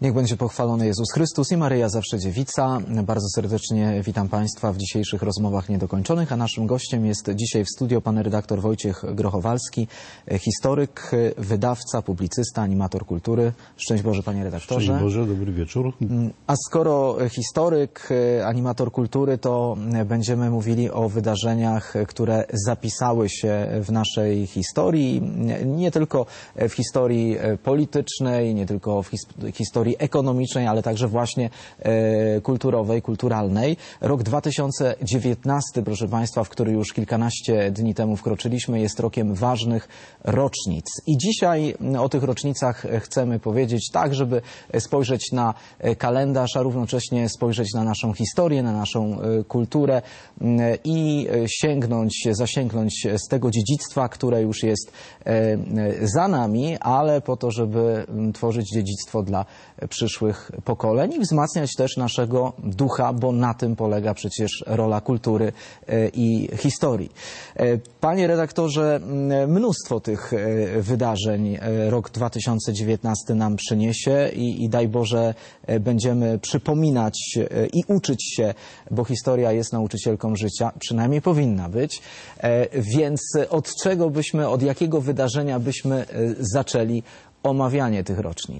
Niech będzie pochwalony Jezus Chrystus i Maryja Zawsze Dziewica. Bardzo serdecznie witam Państwa w dzisiejszych rozmowach niedokończonych, a naszym gościem jest dzisiaj w studio pan redaktor Wojciech Grochowalski, historyk, wydawca, publicysta, animator kultury. Szczęść Boże, panie redaktorze. Szczęść Boże, dobry wieczór. A skoro historyk, animator kultury, to będziemy mówili o wydarzeniach, które zapisały się w naszej historii, nie tylko w historii politycznej, nie tylko w historii ekonomicznej, ale także właśnie kulturowej, kulturalnej. Rok 2019, proszę Państwa, w który już kilkanaście dni temu wkroczyliśmy, jest rokiem ważnych rocznic. I dzisiaj o tych rocznicach chcemy powiedzieć tak, żeby spojrzeć na kalendarz, a równocześnie spojrzeć na naszą historię, na naszą kulturę i zasięgnąć z tego dziedzictwa, które już jest za nami, ale po to, żeby tworzyć dziedzictwo dla przyszłych pokoleń i wzmacniać też naszego ducha, bo na tym polega przecież rola kultury i historii. Panie redaktorze, mnóstwo tych wydarzeń rok 2019 nam przyniesie i daj Boże będziemy przypominać i uczyć się, bo historia jest nauczycielką życia, przynajmniej powinna być. Więc od jakiego wydarzenia byśmy zaczęli omawianie tych rocznic?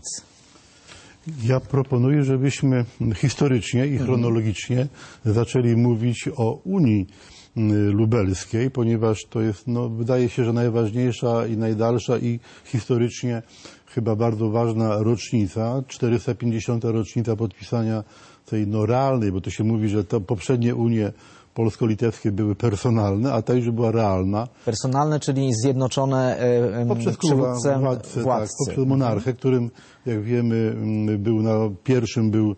Ja proponuję, żebyśmy historycznie i chronologicznie zaczęli mówić o Unii Lubelskiej, ponieważ to jest, wydaje się, że najważniejsza i najdalsza i historycznie chyba bardzo ważna rocznica, 450. rocznica podpisania tej realnej, bo to się mówi, że to poprzednie Unie polsko-litewskie były personalne, a ta już była realna. Personalne, czyli zjednoczone poprzez przywódcę władcy. Tak, poprzez monarchę, którym, jak wiemy, pierwszym był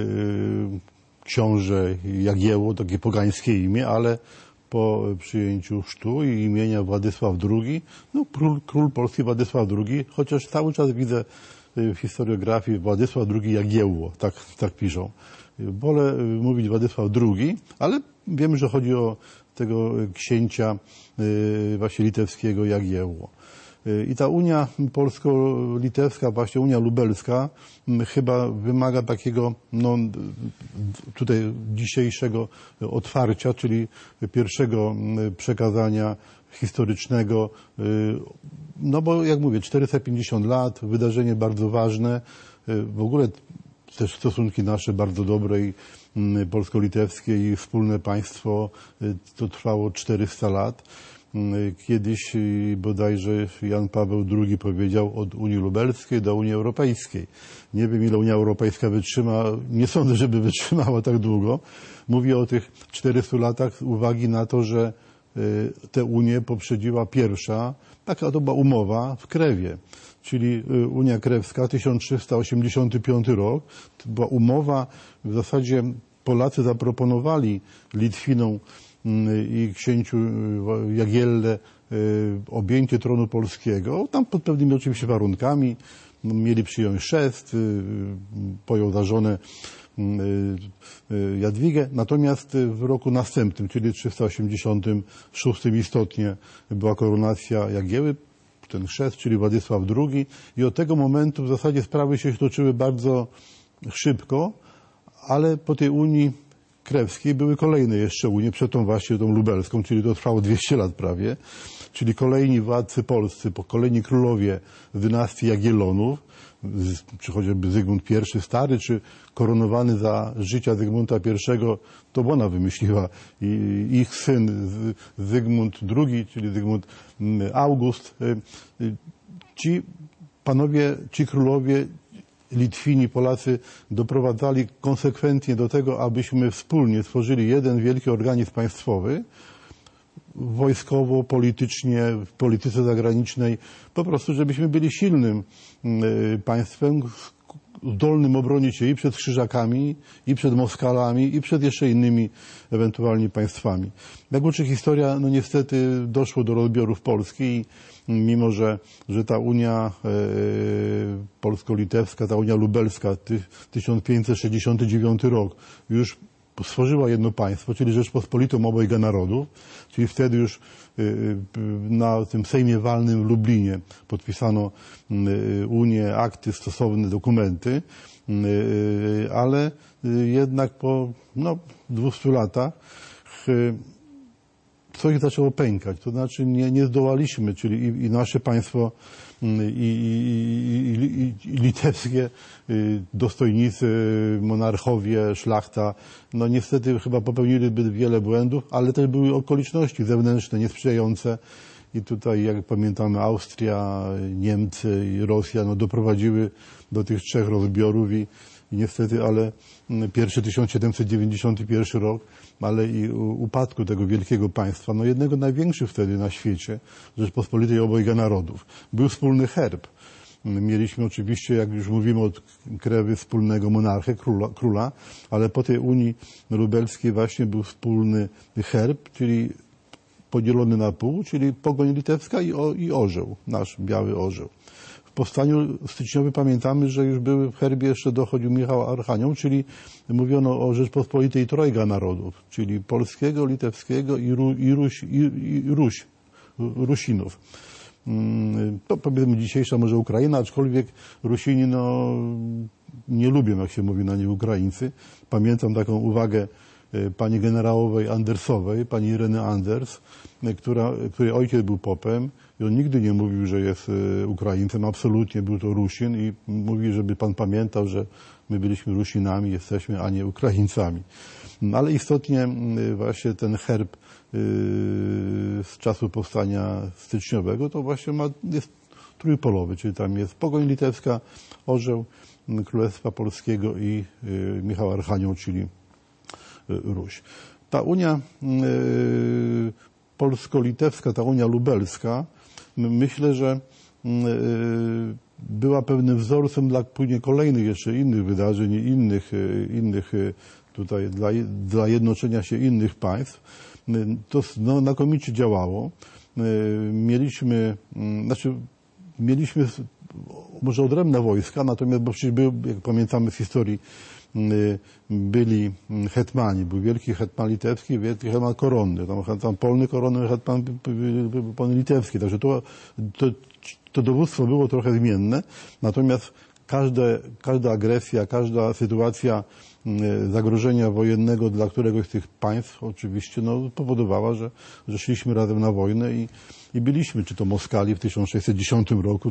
książę Jagiełło, takie pogańskie imię, ale po przyjęciu chrztu i imienia Władysław II, król polski Władysław II, chociaż cały czas widzę w historiografii Władysław II Jagiełło, tak piszą. Wolę mówić Władysław II, ale wiemy, że chodzi o tego księcia właśnie litewskiego Jagiełło. I ta Unia polsko-litewska, właśnie Unia Lubelska, chyba wymaga takiego tutaj dzisiejszego otwarcia, czyli pierwszego przekazania historycznego, bo jak mówię, 450 lat, wydarzenie bardzo ważne, w ogóle też stosunki nasze bardzo dobre i polsko-litewskie i wspólne państwo, to trwało 400 lat. Kiedyś bodajże Jan Paweł II powiedział od Unii Lubelskiej do Unii Europejskiej. Nie wiem, ile Unia Europejska wytrzyma, nie sądzę, żeby wytrzymała tak długo. Mówię o tych 400 latach z uwagi na to, że tę Unię poprzedziła pierwsza, taka to była umowa w Krewie, czyli Unia Krewska, 1385 rok. To była umowa, w zasadzie Polacy zaproponowali Litwinom i księciu Jagielle objęcie tronu polskiego, tam pod pewnymi oczywiście warunkami. Mieli przyjąć chrzest, pojął za żonę Jadwigę, natomiast w roku następnym, czyli 386 istotnie była koronacja Jagieły, ten chrzest, czyli Władysław II, i od tego momentu w zasadzie sprawy się toczyły bardzo szybko, ale po tej Unii Krewskiej były kolejne jeszcze Unie, przed tą właśnie tą lubelską, czyli to trwało 200 lat prawie, czyli kolejni władcy polscy, kolejni królowie z dynastii Jagiellonów, czy chociażby Zygmunt I Stary, czy koronowany za życia Zygmunta I, to ona wymyśliła, i ich syn Zygmunt II, czyli Zygmunt August. Ci panowie, ci królowie, Litwini, Polacy doprowadzali konsekwentnie do tego, abyśmy wspólnie stworzyli jeden wielki organizm państwowy, wojskowo, politycznie, w polityce zagranicznej, po prostu, żebyśmy byli silnym państwem, zdolnym obronić się i przed Krzyżakami, i przed Moskalami, i przed jeszcze innymi ewentualnie państwami. Jak uczy historia, niestety doszło do rozbiorów Polski i mimo, że ta Unia polsko-litewska, ta Unia Lubelska, 1569 rok, już stworzyła jedno państwo, czyli Rzeczpospolitą obojga narodów, czyli wtedy już na tym Sejmie Walnym w Lublinie podpisano Unię, akty, stosowne dokumenty, ale jednak po 200 latach coś zaczęło pękać, to znaczy nie zdołaliśmy, czyli i nasze państwo, i litewskie, dostojnicy, monarchowie, szlachta, no niestety chyba popełnili zbyt wiele błędów, ale też były okoliczności zewnętrzne niesprzyjające i tutaj, jak pamiętamy, Austria, Niemcy i Rosja doprowadziły do tych 3 rozbiorów i niestety, ale pierwszy 1791 rok, ale i upadku tego wielkiego państwa, jednego z największych wtedy na świecie, Rzeczpospolitej obojga narodów. Był wspólny herb. Mieliśmy oczywiście, jak już mówimy, od krewy wspólnego monarchę, króla, ale po tej Unii Lubelskiej właśnie był wspólny herb, czyli podzielony na pół, czyli pogoń litewska i orzeł, nasz biały orzeł. W powstaniu styczniowym pamiętamy, że już były w herbie, jeszcze dochodził Michał Archanioł, czyli mówiono o Rzeczpospolitej trojga narodów, czyli polskiego, litewskiego i Rusinów. To powiedzmy dzisiejsza może Ukraina, aczkolwiek Rusini nie lubią, jak się mówi na nich, Ukraińcy. Pamiętam taką uwagę pani generałowej Andersowej, pani Ireny Anders, której ojciec był popem i on nigdy nie mówił, że jest Ukraińcem, absolutnie był to Rusin i mówi, żeby pan pamiętał, że my byliśmy Rusinami, jesteśmy, a nie Ukraińcami. Ale istotnie właśnie ten herb z czasu powstania styczniowego to właśnie jest trójpolowy, czyli tam jest pogoń litewska, orzeł Królestwa Polskiego i Michał Archanioł, czyli Ruś. Ta Unia polsko-litewska, ta Unia Lubelska, myślę, że była pewnym wzorcem dla później kolejnych jeszcze innych wydarzeń, innych tutaj dla jednoczenia się innych państw. To znakomicie działało. Mieliśmy może odrębne wojska, natomiast, bo przecież jak pamiętamy z historii, byli hetmani, był wielki hetman litewski, wielki hetman koronny, tam polny koronny, hetman litewski, także to dowództwo było trochę zmienne, natomiast każda agresja, każda sytuacja zagrożenia wojennego dla któregoś z tych państw oczywiście powodowała, że szliśmy razem na wojnę i byliśmy, czy to Moskali w 1610 roku,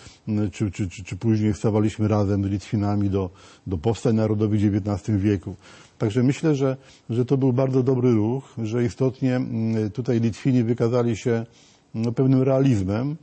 czy później stawaliśmy razem z Litwinami do powstań narodowych w XIX wieku. Także myślę, że to był bardzo dobry ruch, że istotnie tutaj Litwini wykazali się pewnym realizmem,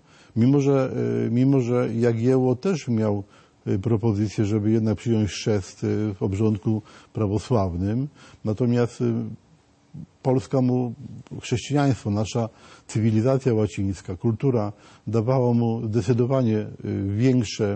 mimo że Jagiełło też miał propozycję, żeby jednak przyjąć chrzest w obrządku prawosławnym. Natomiast Polska mu, chrześcijaństwo, nasza cywilizacja łacińska, kultura dawała mu zdecydowanie większe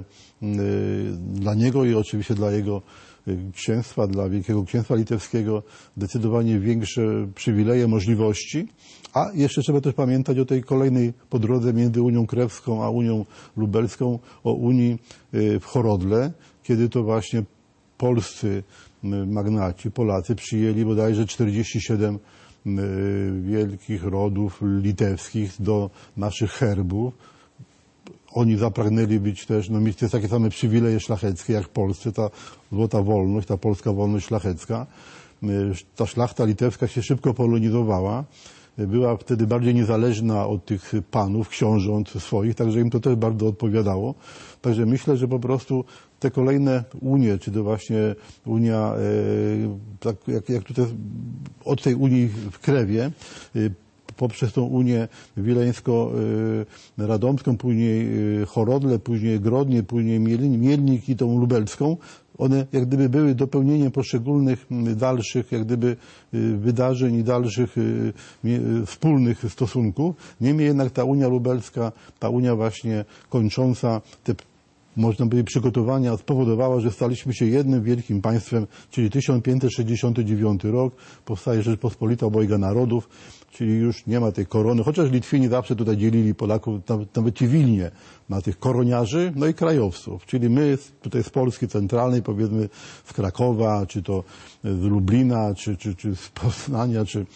dla niego i oczywiście dla jego księstwa, dla Wielkiego Księstwa Litewskiego zdecydowanie większe przywileje, możliwości. A jeszcze trzeba też pamiętać o tej kolejnej po drodze między Unią Krewską a Unią Lubelską, o Unii w Horodle, kiedy to właśnie polscy magnaci, Polacy przyjęli bodajże 47 wielkich rodów litewskich do naszych herbów. Oni zapragnęli być też, mieć takie same przywileje szlacheckie jak w Polsce, ta złota wolność, ta polska wolność szlachecka. Ta szlachta litewska się szybko polonizowała. Była wtedy bardziej niezależna od tych panów, książąt swoich, także im to też bardzo odpowiadało. Także myślę, że po prostu te kolejne unie, czy to właśnie Unia, tak jak tutaj od tej Unii w Krewie, poprzez tą Unię wileńsko-radomską, później Horodle, później Grodnie, później Mielnik i tą lubelską, one jak gdyby były dopełnieniem poszczególnych dalszych jak gdyby wydarzeń i dalszych wspólnych stosunków. Niemniej jednak ta Unia Lubelska, ta Unia właśnie kończąca te można powiedzieć, przygotowania spowodowała, że staliśmy się jednym wielkim państwem, czyli 1569 rok, powstaje Rzeczpospolita Obojga Narodów, czyli już nie ma tej korony, chociaż Litwini zawsze tutaj dzielili Polaków, nawet ci Wilnie, na tych koroniarzy, no i krajowców, czyli my tutaj z Polski centralnej, powiedzmy z Krakowa, czy to z Lublina, czy z Poznania, czy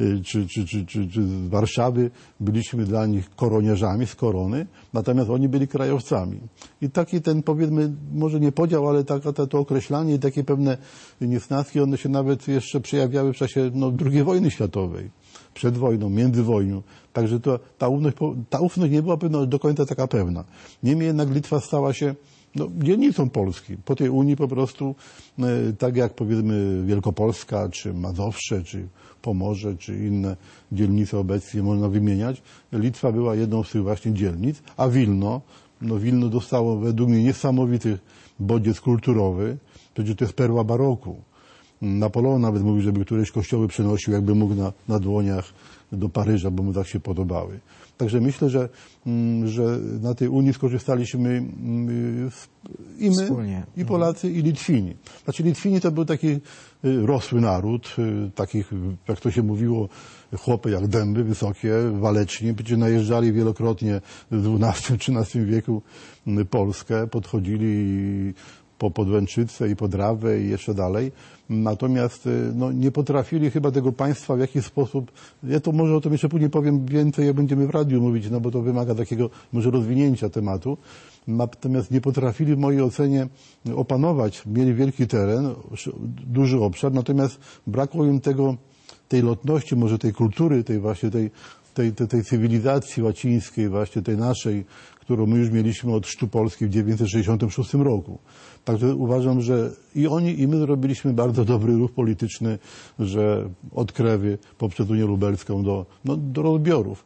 z Warszawy, byliśmy dla nich koroniarzami z korony, natomiast oni byli krajowcami. I taki ten, powiedzmy, może nie podział, ale to określanie i takie pewne niesnaski, one się nawet jeszcze przejawiały w czasie II wojny światowej, przed wojną, międzywojnią. Także ta ufność nie była pewna do końca taka pewna. Niemniej jednak Litwa stała się dzielnicą Polski. Po tej Unii po prostu, tak jak powiedzmy Wielkopolska, czy Mazowsze, czy Pomorze, czy inne dzielnice obecnie można wymieniać, Litwa była jedną z tych właśnie dzielnic, a Wilno dostało według mnie niesamowity bodziec kulturowy, przecież to jest perła baroku. Napoleon nawet mówił, żeby któreś kościoły przenosił, jakby mógł na dłoniach do Paryża, bo mu tak się podobały. Także myślę, że na tej Unii skorzystaliśmy i my, wspólnie. I Polacy, i Litwini. Znaczy Litwini to był taki rosły naród, takich, jak to się mówiło, chłopy jak dęby, wysokie, waleczni, przecież najeżdżali wielokrotnie w XII-XIII wieku Polskę, podchodzili po Podłęczycę i Podrawę i jeszcze dalej. Natomiast nie potrafili chyba tego państwa w jakiś sposób, ja to może o tym jeszcze później powiem więcej, jak będziemy w radiu mówić, bo to wymaga takiego może rozwinięcia tematu. Natomiast nie potrafili w mojej ocenie opanować, mieli wielki teren, duży obszar, natomiast brakło im tej lotności, może tej kultury, tej właśnie tej cywilizacji łacińskiej, właśnie tej naszej, którą my już mieliśmy od chrztu Polski w 966 roku. Także uważam, że i oni, i my zrobiliśmy bardzo dobry ruch polityczny, że od Krewy poprzez Unię Lubelską do rozbiorów.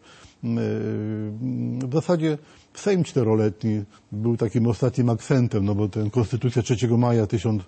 W zasadzie Sejm czteroletni był takim ostatnim akcentem, bo ten Konstytucja 3 maja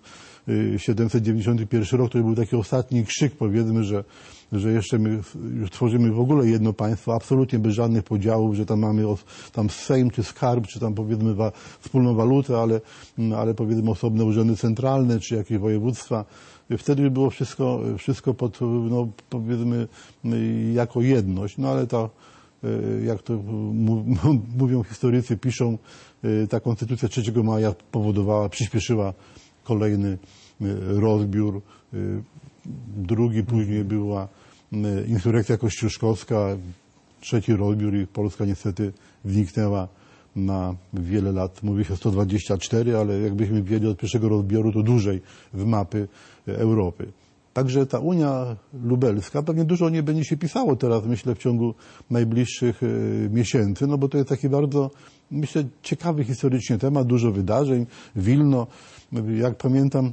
1791 rok to był taki ostatni krzyk, powiedzmy, że jeszcze my już tworzymy w ogóle jedno państwo, absolutnie bez żadnych podziałów, że tam mamy tam Sejm czy Skarb, czy tam powiedzmy wspólną walutę, ale powiedzmy osobne urzędy centralne, czy jakieś województwa. Wtedy było wszystko powiedzmy jako jedność, ale jak to mówią historycy, piszą, ta Konstytucja 3 maja przyspieszyła kolejny rozbiór. Drugi później była insurekcja kościuszkowska, trzeci rozbiór i Polska niestety zniknęła na wiele lat. Mówi się 124, ale jakbyśmy wzięli od pierwszego rozbioru, to dłużej w mapy Europy. Także ta Unia Lubelska, pewnie dużo o niej będzie się pisało teraz, myślę, w ciągu najbliższych miesięcy, bo to jest taki bardzo, myślę, ciekawy historycznie temat, dużo wydarzeń. Wilno, jak pamiętam,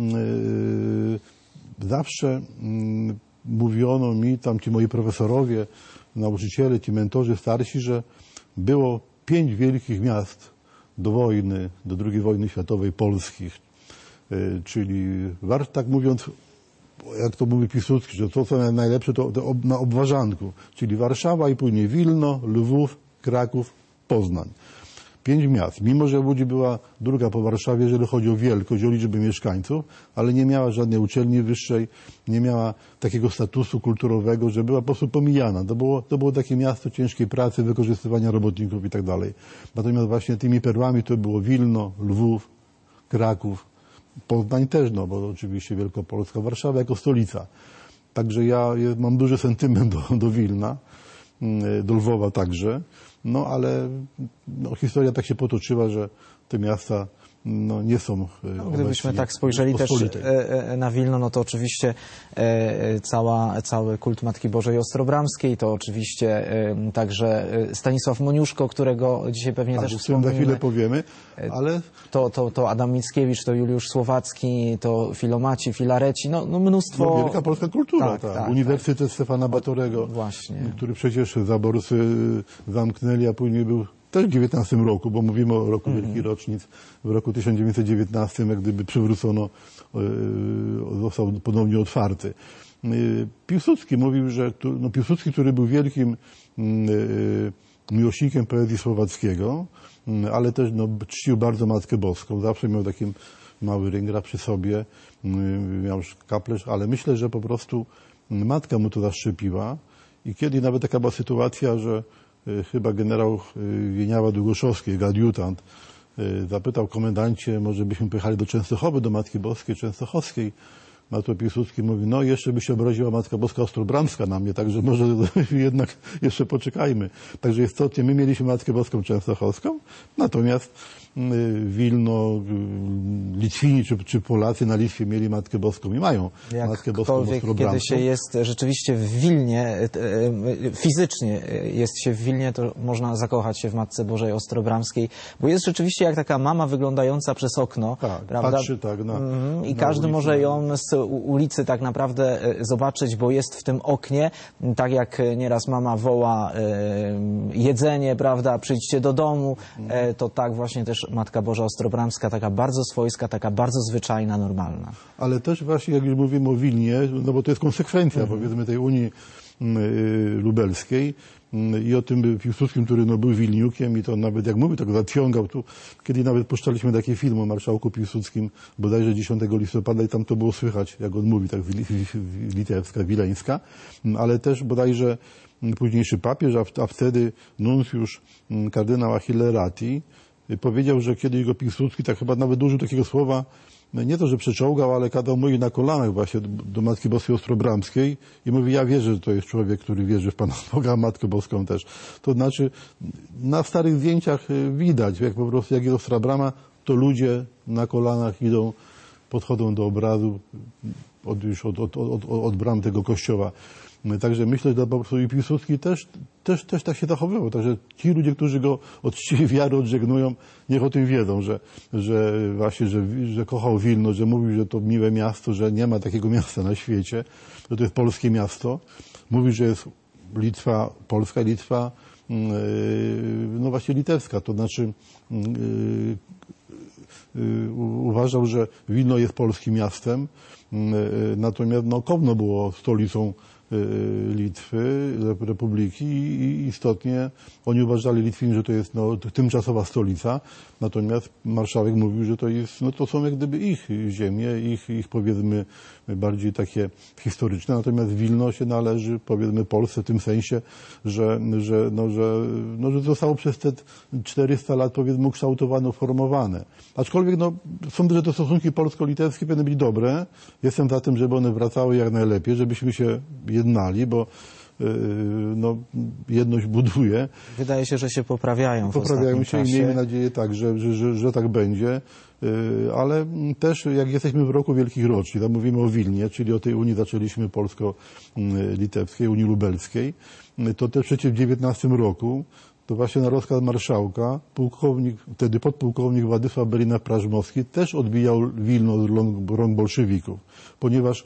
zawsze mówiono mi, tam ci moi profesorowie, nauczyciele, ci mentorzy starsi, że było 5 wielkich miast do wojny, do II wojny światowej polskich, czyli, tak mówiąc, jak to mówi Piłsudski, że to co najlepsze to na obwarzanku, czyli Warszawa i później Wilno, Lwów, Kraków, Poznań. 5 miast. Mimo że Łódź była druga po Warszawie, jeżeli chodzi o wielkość, o liczbę mieszkańców, ale nie miała żadnej uczelni wyższej, nie miała takiego statusu kulturowego, że była po prostu pomijana. To było takie miasto ciężkiej pracy, wykorzystywania robotników i tak dalej. Natomiast właśnie tymi perłami to było Wilno, Lwów, Kraków, Poznań też, bo oczywiście Wielkopolska, Warszawa jako stolica. Także ja mam duży sentyment do Wilna, do Lwowa także, ale historia tak się potoczyła, że te miasta nie są gdybyśmy tak spojrzeli też na Wilno, to oczywiście cały kult Matki Bożej Ostrobramskiej, to oczywiście także Stanisław Moniuszko, którego dzisiaj pewnie też wspomnimy. Za chwilę powiemy, ale... To Adam Mickiewicz, to Juliusz Słowacki, to Filomaci, Filareci, mnóstwo... wielka polska kultura, tak. Uniwersytet Stefana Batorego, właśnie, który przecież zaborsy zamknęli, a później był też w 19 roku, bo mówimy o roku wielkich rocznic. W roku 1919 jak gdyby przywrócono, został ponownie otwarty. Piłsudski mówił, że Piłsudski, który był wielkim miłośnikiem poezji słowackiego, ale też no, czcił bardzo Matkę Boską. Zawsze miał taki mały ryngra przy sobie, miał już kaplerz, ale myślę, że po prostu matka mu to zaszczepiła i kiedy nawet taka była sytuacja, że chyba generał Wieniawa Długoszowski, jego adiutant, zapytał komendancie, może byśmy pojechali do Częstochowy, do Matki Boskiej Częstochowskiej. Na to Piłsudski mówi, no jeszcze by się obraziła Matka Boska Ostrobramska na mnie, także może jednak jeszcze poczekajmy. Także istotnie my mieliśmy Matkę Boską Częstochowską, natomiast Wilno, Litwini czy Polacy na Litwie mieli Matkę Boską i mają Matkę Boską Ostrobramską. Kiedy się jest rzeczywiście w Wilnie, fizycznie jest się w Wilnie, to można zakochać się w Matce Bożej Ostrobramskiej, bo jest rzeczywiście jak taka mama wyglądająca przez okno, tak, prawda? Patrzy tak i każdy może ją z ulicy tak naprawdę zobaczyć, bo jest w tym oknie, tak jak nieraz mama woła jedzenie, prawda, przyjdźcie do domu, to tak właśnie też Matka Boża Ostrobramska, taka bardzo swojska, taka bardzo zwyczajna, normalna. Ale też właśnie, jak już mówimy o Wilnie, no bo to jest konsekwencja, powiedzmy, tej Unii Lubelskiej i o tym Piłsudskim, który no, był Wilniukiem i to nawet, jak mówię, tak zaciągał. Tu, kiedy nawet puszczaliśmy taki film o marszałku Piłsudskim, bodajże 10 listopada i tam to było słychać, jak on mówi, tak litewska, wileńska, ale też bodajże późniejszy papież, a wtedy nuncjusz kardynał Achille Ratti powiedział, że kiedy jego Piłsudski tak chyba nawet użył takiego słowa, nie to, że przeczołgał, ale kazał mówić na kolanach właśnie do Matki Boskiej Ostrobramskiej i mówi, ja wierzę, że to jest człowiek, który wierzy w Pana Boga, Matkę Boską też. To znaczy, na starych zdjęciach widać, jak po prostu, jak jest Ostra Brama, to ludzie na kolanach idą, podchodzą do obrazu, od bram tego kościoła. Także myślę, że po prostu i Piłsudski też tak się zachowywał. Także ci ludzie, którzy go od czci wiary odżegnują, niech o tym wiedzą, że właśnie, że kochał Wilno, że mówił, że to miłe miasto, że nie ma takiego miasta na świecie, że to jest polskie miasto. Mówi, że jest Litwa, Polska, Litwa, no właśnie litewska. To znaczy uważał, że Wilno jest polskim miastem, natomiast no, Kowno było stolicą Litwy, Republiki i istotnie oni uważali Litwini, że to jest no, tymczasowa stolica, natomiast marszałek mówił, że to jest, no to są jak gdyby ich ziemie, ich powiedzmy bardziej takie historyczne, natomiast Wilno się należy powiedzmy Polsce w tym sensie, że zostało przez te 400 lat powiedzmy ukształtowane, uformowane. Aczkolwiek no, sądzę, że te stosunki polsko-litewskie powinny być dobre. Jestem za tym, żeby one wracały jak najlepiej, żebyśmy się jednali, bo no, jedność buduje. Wydaje się, że się poprawiają w Poprawiają się czasie. I miejmy nadzieję tak, że tak będzie. Ale też jak jesteśmy w roku wielkich rocznic, tam mówimy o Wilnie, czyli o tej Unii zaczęliśmy polsko-litewskiej, Unii Lubelskiej, to też przecież w XIX roku to właśnie na rozkaz marszałka wtedy podpułkownik Władysław Berlina-Prażmowski też odbijał Wilno z rąk bolszewików, ponieważ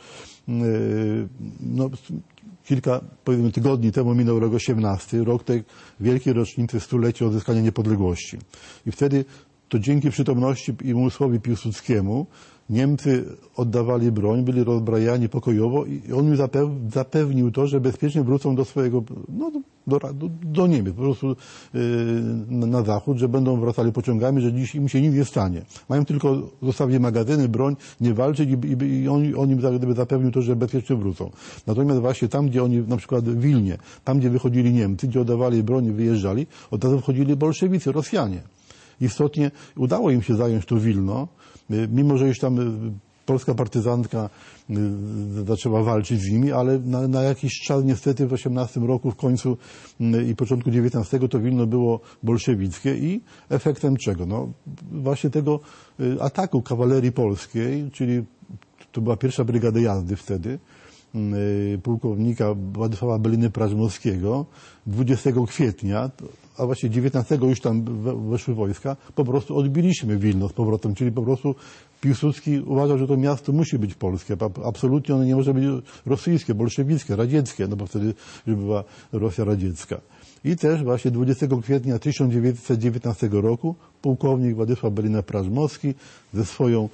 no, kilka powiedzmy tygodni temu minął rok 18, rok tej wielkiej rocznicy stulecia odzyskania niepodległości. I wtedy to dzięki przytomności i umysłowi Piłsudskiemu Niemcy oddawali broń, byli rozbrajani pokojowo i on mi zapewnił to, że bezpiecznie wrócą do swojego, no, do Niemiec, po prostu na zachód, że będą wracali pociągami, że dziś im się nic nie stanie. Mają tylko zostawić magazyny, broń, nie walczyć i on im zapewnił to, że bezpiecznie wrócą. Natomiast właśnie tam, gdzie oni, na przykład w Wilnie, tam, gdzie wychodzili Niemcy, gdzie oddawali broń i wyjeżdżali, od razu wchodzili bolszewicy, Rosjanie. Istotnie udało im się zająć to Wilno, mimo że już tam polska partyzantka zaczęła walczyć z nimi, ale na jakiś czas niestety w 18 roku w końcu i początku 19 to Wilno było bolszewickie i efektem czego? No właśnie tego ataku kawalerii polskiej, czyli to była pierwsza brygada jazdy wtedy, pułkownika Władysława Berliny-Prażmowskiego 20 kwietnia, a właśnie 19 już tam weszły wojska, po prostu odbiliśmy Wilno z powrotem, czyli po prostu Piłsudski uważał, że to miasto musi być polskie, absolutnie ono nie może być rosyjskie, bolszewickie, radzieckie, no bo wtedy już była Rosja radziecka. I też właśnie 20 kwietnia 1919 roku pułkownik Władysław Berlina-Prażmowski ze swoją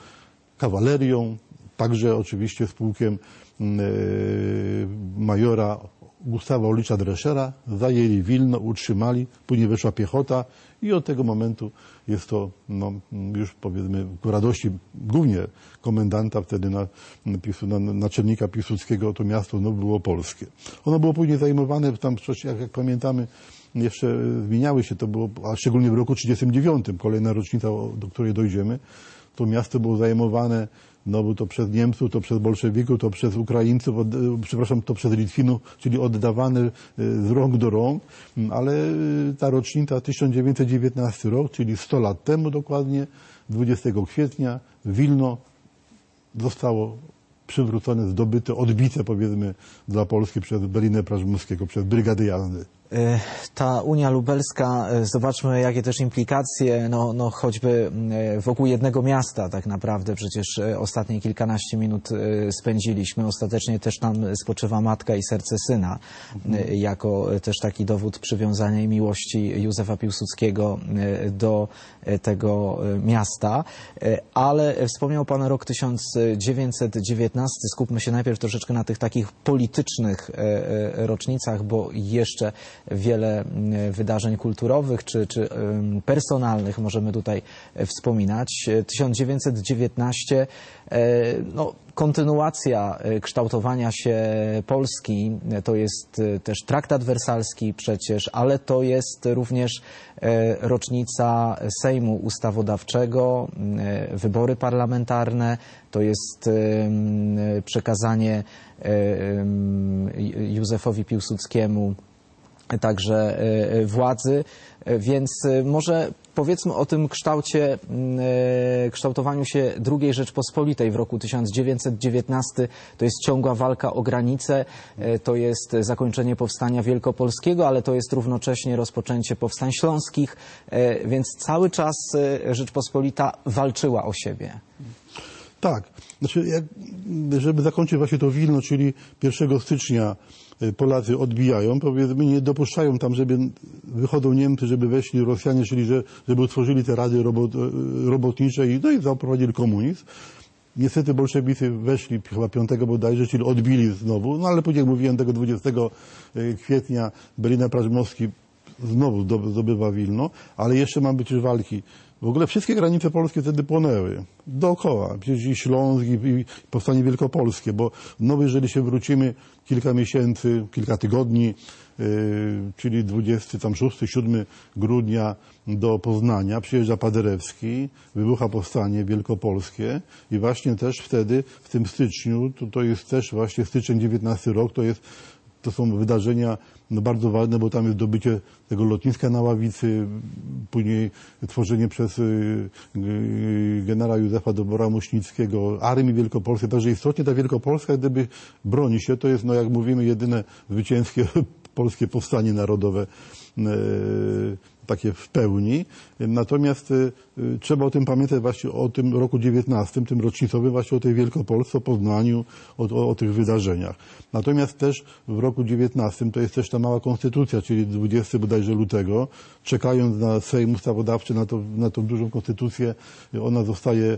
kawalerią, także oczywiście z pułkiem majora Gustawa Orlicza Dreschera, zajęli Wilno, utrzymali, później weszła piechota i od tego momentu jest to już powiedzmy ku radości głównie komendanta wtedy naczelnika Piłsudskiego, to miasto było polskie. Ono było później zajmowane, tam jak pamiętamy, jeszcze zmieniały się, to było, a szczególnie w roku 1939, kolejna rocznica, do której dojdziemy, to miasto było zajmowane to przez Niemców, to przez bolszewików, to przez Ukraińców, to przez Litwinów, czyli oddawane z rąk do rąk, ale ta rocznica 1919 rok, czyli 100 lat temu dokładnie, 20 kwietnia, Wilno zostało przywrócone, zdobyte, odbite powiedzmy dla Polski przez Belinę Prażmowskiego, przez Brygady Jazdy. Ta Unia Lubelska, zobaczmy jakie też implikacje, choćby wokół jednego miasta tak naprawdę, przecież ostatnie kilkanaście minut spędziliśmy, ostatecznie też tam spoczywa matka i serce syna, jako też taki dowód przywiązania i miłości Józefa Piłsudskiego do tego miasta, ale wspomniał Pan rok 1919, skupmy się najpierw troszeczkę na tych takich politycznych rocznicach, bo jeszcze wiele wydarzeń kulturowych czy personalnych możemy tutaj wspominać. 1919, kontynuacja kształtowania się Polski, to jest też traktat wersalski przecież, ale to jest również rocznica Sejmu Ustawodawczego, wybory parlamentarne, to jest przekazanie Józefowi Piłsudskiemu także władzy, więc może powiedzmy o tym kształtowaniu się II Rzeczpospolitej w roku 1919. To jest ciągła walka o granice, to jest zakończenie powstania wielkopolskiego, ale to jest równocześnie rozpoczęcie powstań śląskich, więc cały czas Rzeczpospolita walczyła o siebie. Tak, znaczy, żeby zakończyć właśnie to Wilno, czyli 1 stycznia Polacy odbijają, powiedzmy, nie dopuszczają tam, żeby wychodzą Niemcy, żeby weszli Rosjanie, czyli żeby utworzyli te rady robotnicze i zaprowadzili komunizm. Niestety bolszewicy weszli chyba 5 bodajże, czyli odbili znowu, ale później, jak mówiłem, tego 20 kwietnia Belina Prażmowski znowu zdobywa Wilno, ale jeszcze ma być walki. W ogóle wszystkie granice polskie wtedy płonęły. Dookoła. Przecież i Śląsk, i powstanie wielkopolskie, bo jeżeli się wrócimy kilka miesięcy, kilka tygodni, czyli 26-7 grudnia do Poznania, przyjeżdża Paderewski, wybucha powstanie wielkopolskie i właśnie też wtedy, w tym styczniu, to jest też właśnie styczeń 19 rok, to są wydarzenia bardzo ważne, bo tam jest zdobycie tego lotniska na Ławicy, później tworzenie przez generała Józefa Dąbora-Muśnickiego Armii Wielkopolskiej. Także istotnie ta Wielkopolska, gdyby broni się, to jest, jak mówimy, jedyne zwycięskie polskie powstanie narodowe, takie w pełni. Natomiast trzeba o tym pamiętać właśnie o tym roku 19, tym rocznicowym, właśnie o tej Wielkopolsce, o Poznaniu, o tych wydarzeniach. Natomiast też w roku 19 to jest też ta mała konstytucja, czyli 20 bodajże lutego, czekając na Sejm Ustawodawczy, na tą dużą konstytucję, ona zostaje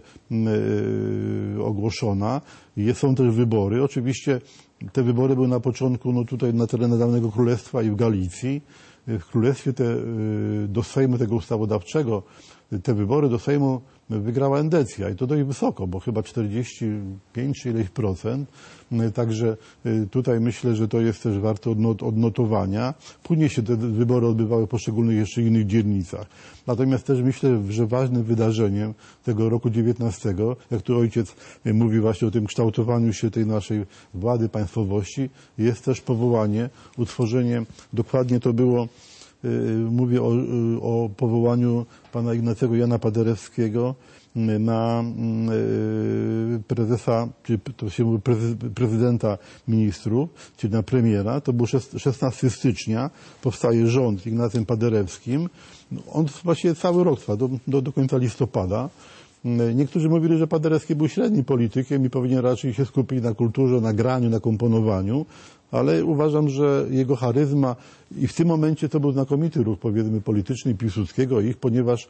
ogłoszona. Są też wybory. Oczywiście te wybory były na początku tutaj na terenach dawnego Królestwa i w Galicji. W Królestwie do Sejmu tego ustawodawczego, te wybory do Sejmu wygrała Endecja i to dość wysoko, bo chyba 45 czy ileś procent. Także tutaj myślę, że to jest też warte odnotowania. Później się te wybory odbywały w poszczególnych jeszcze innych dzielnicach. Natomiast też myślę, że ważnym wydarzeniem tego roku 19, jak tu ojciec mówi właśnie o tym kształtowaniu się tej naszej władzy, państwowości, jest też powołanie, utworzenie, dokładnie to było, mówię o powołaniu pana Ignacego Jana Paderewskiego na prezesa, czyli to się mówi prezydenta ministrów, czyli na premiera. To był 16 stycznia, powstaje rząd Ignacym Paderewskim. On właściwie cały rok trwa, do końca listopada. Niektórzy mówili, że Paderewski był średnim politykiem i powinien raczej się skupić na kulturze, na graniu, na komponowaniu, ale uważam, że jego charyzma i w tym momencie to był znakomity ruch, powiedzmy, polityczny Piłsudskiego i ich, ponieważ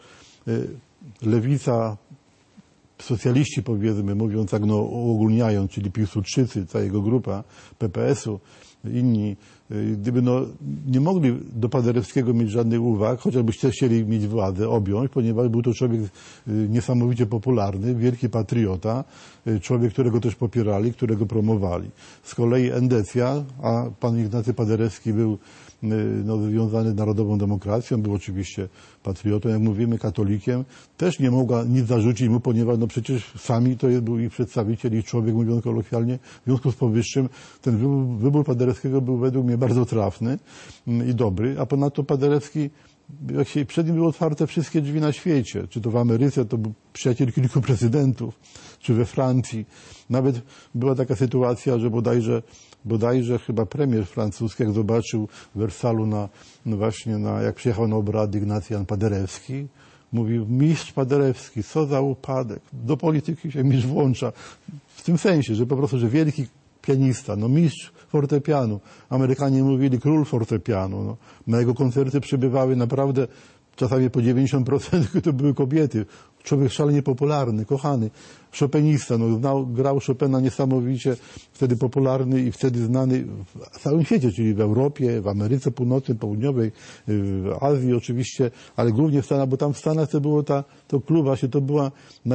lewica, socjaliści, powiedzmy, mówiąc tak, uogólniając, czyli Piłsudczycy, cała jego grupa PPS-u, inni, gdyby nie mogli do Paderewskiego mieć żadnych uwag, chociażby chcieli mieć władzę, objąć, ponieważ był to człowiek niesamowicie popularny, wielki patriota, człowiek, którego też popierali, którego promowali. Z kolei Endecja, a pan Ignacy Paderewski był związany z Narodową Demokracją, był oczywiście patriotą, jak mówimy, katolikiem, też nie mogła nic zarzucić mu, ponieważ przecież sami to był ich przedstawiciel, ich człowiek, mówiąc kolokwialnie. W związku z powyższym ten wybór Paderewskiego był według mnie bardzo trafny i dobry, a ponadto Paderewski, jak się przed nim były otwarte wszystkie drzwi na świecie, czy to w Ameryce, to był przyjaciel kilku prezydentów, czy we Francji. Nawet była taka sytuacja, że bodajże chyba premier francuski, jak zobaczył w Wersalu jak przyjechał na obrady Ignacy Jan Paderewski, mówił: mistrz Paderewski, co za upadek, do polityki się mistrz włącza. W tym sensie, że po prostu, że wielki pianista, mistrz fortepianu. Amerykanie mówili król fortepianu. Na jego koncerty przybywały naprawdę czasami po 90% to były kobiety. Człowiek szalenie popularny, kochany. Chopinista, grał Chopina niesamowicie, wtedy popularny i wtedy znany w całym świecie, czyli w Europie, w Ameryce Północnej, Południowej, w Azji oczywiście, ale głównie w Stanach, bo tam w Stanach to było to klub, właśnie to była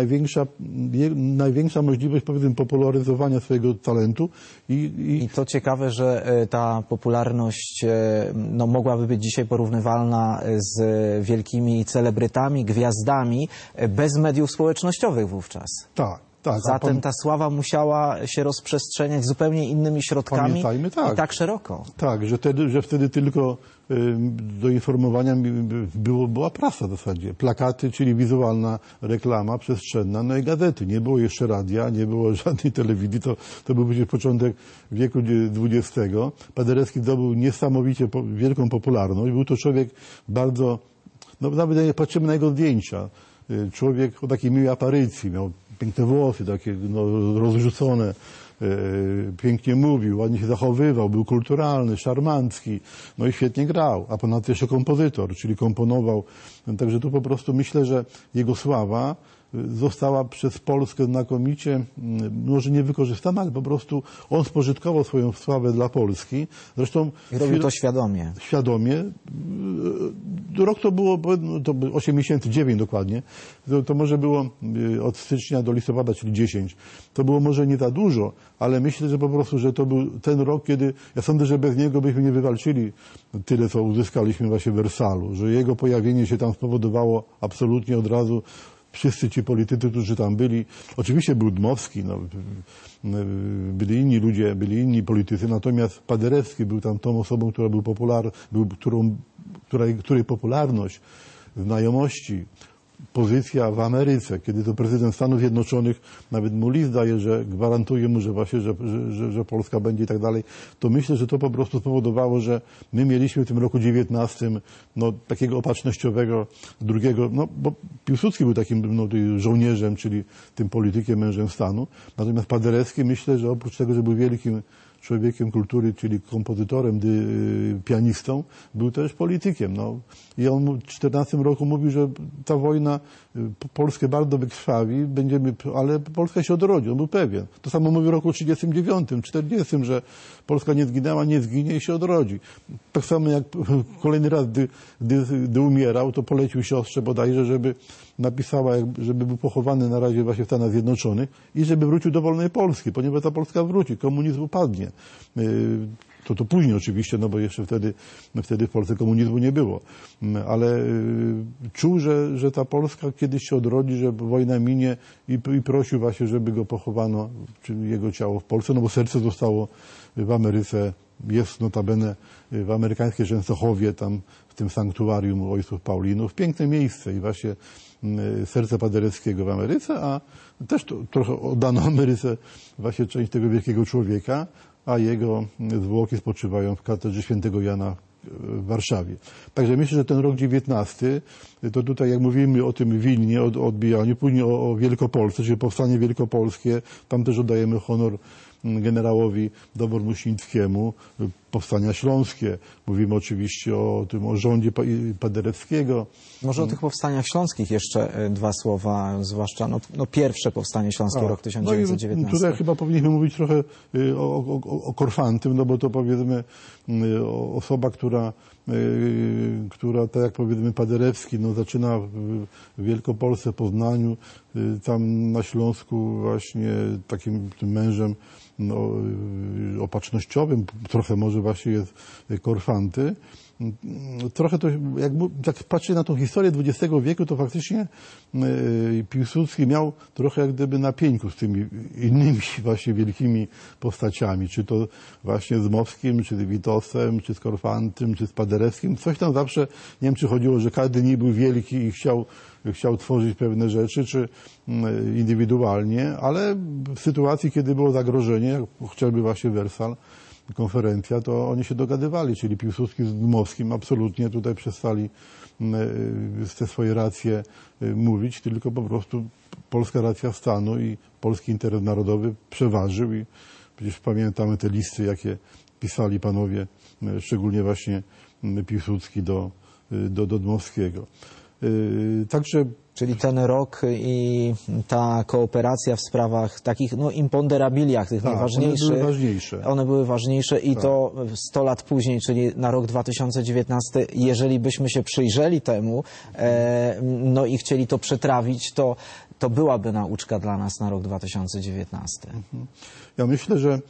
największa możliwość, powiedzmy, popularyzowania swojego talentu. I to ciekawe, że ta popularność mogłaby być dzisiaj porównywalna z wielkimi celebrytami, gwiazdami, bez mediów społecznościowych wówczas. Tak. Zatem ta sława musiała się rozprzestrzeniać zupełnie innymi środkami i tak szeroko. Tak, że wtedy tylko do informowania była prasa w zasadzie. Plakaty, czyli wizualna reklama przestrzenna, i gazety. Nie było jeszcze radia, nie było żadnej telewizji. To był przecież początek wieku XX. Paderewski zdobył niesamowicie wielką popularność. Był to człowiek bardzo, nawet jak patrzymy na jego zdjęcia, człowiek o takiej miłej aparycji, miał piękne włosy, takie rozrzucone, pięknie mówił, ładnie się zachowywał, był kulturalny, szarmancki, i świetnie grał, a ponadto jeszcze kompozytor, czyli komponował. Także tu po prostu myślę, że jego sława została przez Polskę znakomicie, może nie wykorzystana, ale po prostu on spożytkował swoją sławę dla Polski. Zresztą robił to świadomie. Świadomie. Rok to było 8 miesięcy, 9 dokładnie. To może było od stycznia do listopada, czyli 10. To było może nie za dużo, ale myślę, że po prostu, że to był ten rok, kiedy ja sądzę, że bez niego byśmy nie wywalczyli tyle, co uzyskaliśmy właśnie w Wersalu, że jego pojawienie się tam spowodowało absolutnie od razu. Wszyscy ci politycy, którzy tam byli, oczywiście był Dmowski, byli inni ludzie, byli inni politycy, natomiast Paderewski był tam tą osobą, która był której popularność, znajomości, pozycja w Ameryce, kiedy to prezydent Stanów Zjednoczonych nawet mu list daje, że gwarantuje mu, że właśnie, że Polska będzie i tak dalej, to myślę, że to po prostu spowodowało, że my mieliśmy w tym roku 19 takiego opatrznościowego drugiego, bo Piłsudski był takim żołnierzem, czyli tym politykiem, mężem stanu, natomiast Paderewski, myślę, że oprócz tego, że był wielkim człowiekiem kultury, czyli kompozytorem, pianistą, był też politykiem. I on w 1914 roku mówił, że ta wojna Polskę bardzo wykrwawi, ale Polska się odrodzi, on był pewien. To samo mówił w roku 1939, 1940, że Polska nie zginęła, nie zginie i się odrodzi. Tak samo jak kolejny raz, gdy umierał, to polecił siostrze bodajże, żeby napisała, żeby był pochowany na razie właśnie w Stanach Zjednoczonych i żeby wrócił do wolnej Polski, ponieważ ta Polska wróci, komunizm upadnie. To później oczywiście, bo jeszcze wtedy w Polsce komunizmu nie było. Ale czuł, że ta Polska kiedyś się odrodzi, że wojna minie i prosił właśnie, żeby go pochowano, czyli jego ciało w Polsce, bo serce zostało w Ameryce, jest notabene w amerykańskiej Częstochowie, tam w tym sanktuarium ojców Paulinów. Piękne miejsce i właśnie serce Paderewskiego w Ameryce, a też trochę oddano Ameryce właśnie część tego wielkiego człowieka, a jego zwłoki spoczywają w katedrze świętego Jana w Warszawie. Także myślę, że ten rok 19, to tutaj jak mówimy o tym Wilnie, o odbijaniu, później o Wielkopolsce, czyli powstanie wielkopolskie, tam też oddajemy honor generałowi Dowbor-Muśnickiemu powstania śląskie. Mówimy oczywiście o rządzie Paderewskiego. Może o tych powstaniach śląskich jeszcze dwa słowa, zwłaszcza pierwsze powstanie śląskie, rok 1919. No i tutaj chyba powinniśmy mówić trochę o Korfantym, no bo to powiedzmy osoba, która tak jak powiedzmy Paderewski, no zaczyna w Wielkopolsce, Poznaniu, tam na Śląsku właśnie takim tym mężem opatrznościowym, trochę może właśnie jest Korfanty. Trochę to, jak patrzę na tą historię XX wieku, to faktycznie Piłsudski miał trochę jak gdyby na pieńku z tymi innymi właśnie wielkimi postaciami, czy to właśnie z Mowskim, czy z Witosem, czy z Korfantym, czy z Paderewskim. Coś tam zawsze, nie wiem czy chodziło, że każdy nie był wielki i chciał tworzyć pewne rzeczy, czy indywidualnie, ale w sytuacji, kiedy było zagrożenie, jak chociażby właśnie Wersal, konferencja, to oni się dogadywali, czyli Piłsudski z Dmowskim absolutnie tutaj przestali te swoje racje mówić, tylko po prostu polska racja stanu i polski interes narodowy przeważył i przecież pamiętamy te listy, jakie pisali panowie, szczególnie właśnie Piłsudski do Dmowskiego. Także czyli ten rok i ta kooperacja w sprawach takich imponderabiliach, tych najważniejszych. One były ważniejsze i to 100 lat później, czyli na rok 2019, jeżeli byśmy się przyjrzeli temu i chcieli to przetrawić, to byłaby nauczka dla nas na rok 2019. Ja myślę, że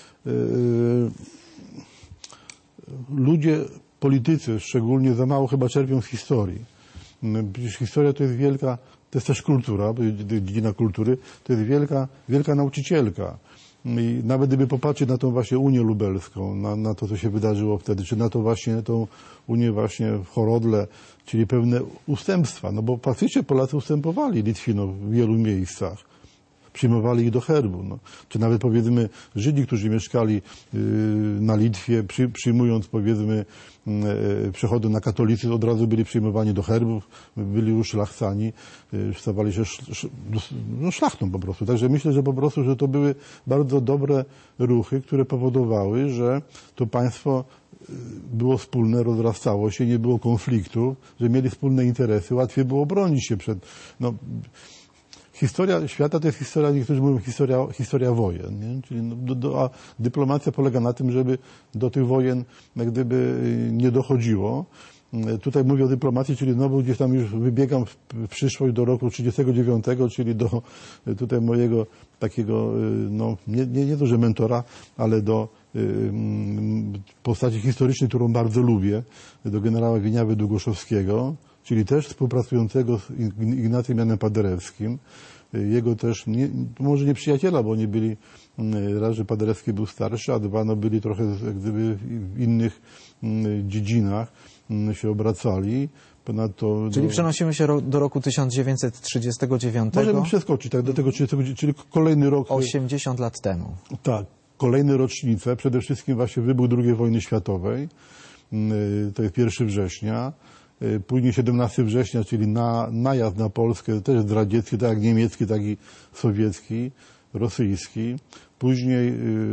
ludzie, politycy szczególnie za mało chyba czerpią z historii. Przecież historia to jest wielka, to jest też kultura, dziedzina kultury, to jest wielka nauczycielka. I nawet gdyby popatrzeć na tą właśnie Unię Lubelską, na to, co się wydarzyło wtedy, czy na to właśnie, tą Unię właśnie w Horodle, czyli pewne ustępstwa, no bo faktycznie Polacy ustępowali Litwinom w wielu miejscach. Przyjmowali ich do herbu. No. Czy nawet powiedzmy Żydzi, którzy mieszkali na Litwie, przyjmując powiedzmy przechodzą na katolicyzm, od razu byli przyjmowani do herbów, byli już szlachcani, stawali się szlachtą po prostu. Także myślę, że po prostu, że to były bardzo dobre ruchy, które powodowały, że to państwo było wspólne, rozrastało się, nie było konfliktów, że mieli wspólne interesy, łatwiej było bronić się przed... Historia świata to jest historia, niektórzy mówią historia wojen, nie? Czyli a dyplomacja polega na tym, żeby do tych wojen jak gdyby nie dochodziło. Tutaj mówię o dyplomacji, czyli znowu gdzieś tam już wybiegam w przyszłość do roku 1939, czyli do tutaj mojego takiego, nie to, że mentora, ale do postaci historycznej, którą bardzo lubię, do generała Wieniawy Długoszowskiego, czyli też współpracującego z Ignacym Janem Paderewskim. Jego też, może nie przyjaciela, bo oni byli, raz, że Paderewski był starszy, a dwa, byli trochę jak gdyby w innych dziedzinach się obracali. Ponadto, czyli przenosimy się do roku 1939. Możemy przeskoczyć, tak, do tego 30, czyli kolejny rok. 80 lat temu. Tak, kolejne rocznice, przede wszystkim właśnie wybuch II wojny światowej, to jest 1 września. Później 17 września, czyli najazd na Polskę, też zdradziecki, tak jak niemiecki, tak i sowiecki, rosyjski. Później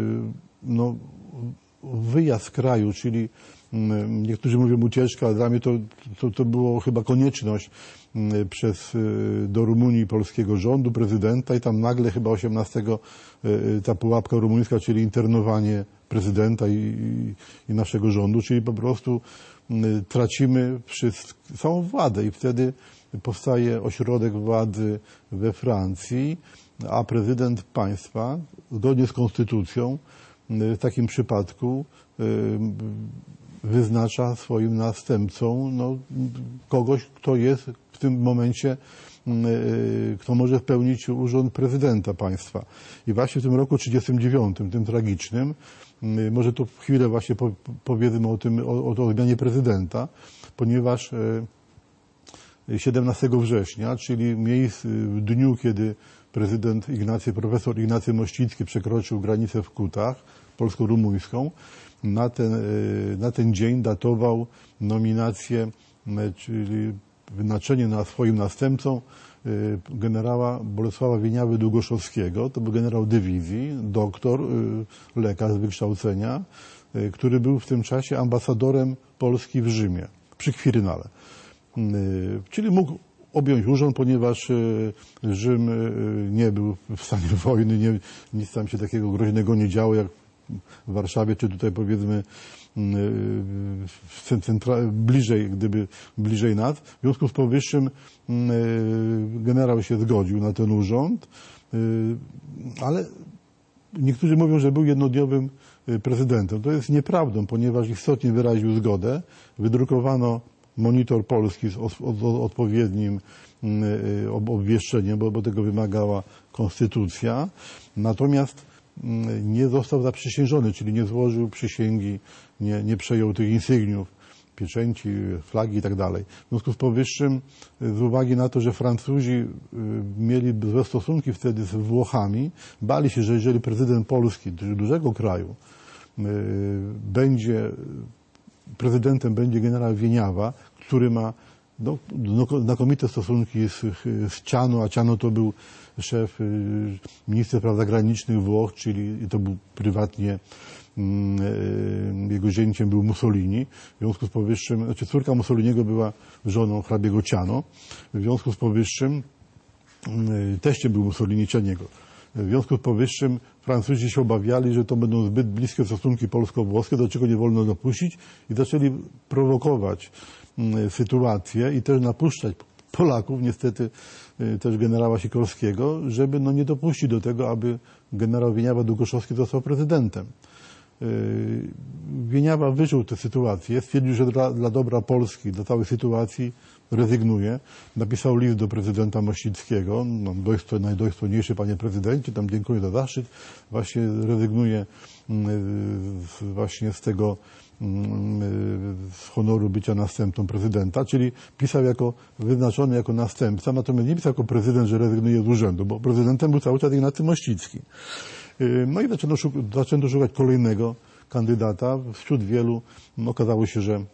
wyjazd z kraju, czyli niektórzy mówią ucieczka, a dla mnie to było chyba konieczność do Rumunii polskiego rządu, prezydenta i tam nagle chyba 18 ta pułapka rumuńska, czyli internowanie prezydenta i naszego rządu, czyli po prostu tracimy całą władzę i wtedy powstaje ośrodek władzy we Francji, a prezydent państwa, zgodnie z konstytucją, w takim przypadku wyznacza swoim następcą kogoś, kto jest w tym momencie, kto może pełnić urząd prezydenta państwa. I właśnie w tym roku 1939, tym tragicznym, może tu chwilę właśnie powiedzmy o zmianie prezydenta, ponieważ 17 września, czyli w dniu, kiedy prezydent profesor Ignacy Mościcki przekroczył granicę w Kutach, polsko-rumuńską, na ten dzień datował nominację, czyli wyznaczenie na swoim następcą generała Bolesława Wieniawy-Długoszowskiego. To był generał dywizji, doktor, lekarz z wykształcenia, który był w tym czasie ambasadorem Polski w Rzymie, przy Kwirynale. Czyli mógł objąć urząd, ponieważ Rzym nie był w stanie wojny, nic tam się takiego groźnego nie działo, jak w Warszawie, czy tutaj powiedzmy bliżej nas. W związku z powyższym generał się zgodził na ten urząd, ale niektórzy mówią, że był jednodniowym prezydentem. To jest nieprawdą, ponieważ istotnie wyraził zgodę. Wydrukowano Monitor Polski z odpowiednim obwieszczeniem, bo tego wymagała konstytucja. Natomiast nie został zaprzysiężony, czyli nie złożył przysięgi, nie przejął tych insygniów, pieczęci, flagi i tak dalej. W związku z powyższym, z uwagi na to, że Francuzi mieli złe stosunki wtedy z Włochami, bali się, że jeżeli prezydent Polski, dużego kraju, prezydentem będzie generał Wieniawa, który ma znakomite stosunki z Ciano, a Ciano to był szef minister spraw zagranicznych Włoch, czyli to był prywatnie, jego zięciem był Mussolini. W związku z powyższym, znaczy córka Mussoliniego była żoną hrabiego Ciano. W związku z powyższym, teściem był Mussolini Cianiego. W związku z powyższym Francuzi się obawiali, że to będą zbyt bliskie stosunki polsko-włoskie, do czego nie wolno dopuścić, i zaczęli prowokować sytuację i też napuszczać Polaków, niestety też generała Sikorskiego, żeby nie dopuścić do tego, aby generał Wieniawa-Długoszowski został prezydentem. Wieniawa wyczuł tę sytuację, stwierdził, że dla dobra Polski, dla całej sytuacji rezygnuje. Napisał list do prezydenta Mościckiego, najdostojniejszy panie prezydencie, tam dziękuję za zaszczyt, właśnie rezygnuje właśnie z tego z honoru bycia następcą prezydenta, czyli pisał wyznaczony jako następca, natomiast nie pisał jako prezydent, że rezygnuje z urzędu, bo prezydentem był cały czas Ignacy Mościcki. No i zaczęto szukać kolejnego kandydata. Wśród wielu okazało się, że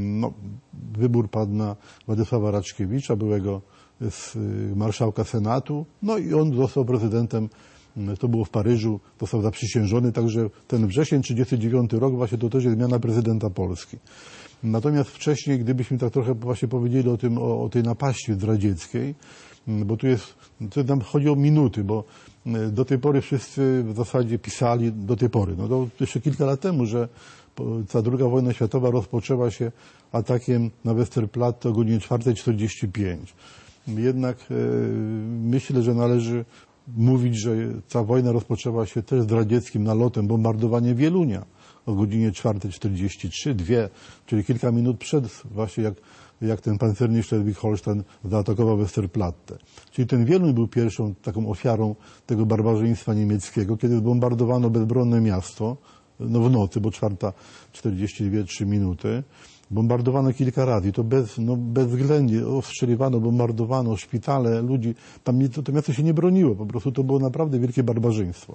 wybór padł na Władysława Raczkiewicza, byłego marszałka Senatu, no i on został prezydentem. To było w Paryżu, został zaprzysiężony, także ten wrzesień 1939 rok właśnie to też jest zmiana prezydenta Polski. Natomiast wcześniej, gdybyśmy tak trochę właśnie powiedzieli o tej napaści zdradzieckiej, bo tam chodzi o minuty, bo do tej pory wszyscy w zasadzie pisali, do tej pory, to jeszcze kilka lat temu, że ta II wojna światowa rozpoczęła się atakiem na Westerplatte o godzinie 4:45. Jednak myślę, że należy mówić, że ta wojna rozpoczęła się też zdradzieckim nalotem, bombardowaniem Wielunia o godzinie 4:43, czyli kilka minut przed właśnie jak ten pancerny Schleswig-Holstein zaatakował Westerplatte. Czyli ten Wieluń był pierwszą taką ofiarą tego barbarzyństwa niemieckiego, kiedy zbombardowano bezbronne miasto, w nocy, bo 4:42, 3 minuty. Bombardowano kilka razy i to bezwzględnie ostrzeliwano, bombardowano szpitale, ludzi. To miasto się nie broniło, po prostu to było naprawdę wielkie barbarzyństwo.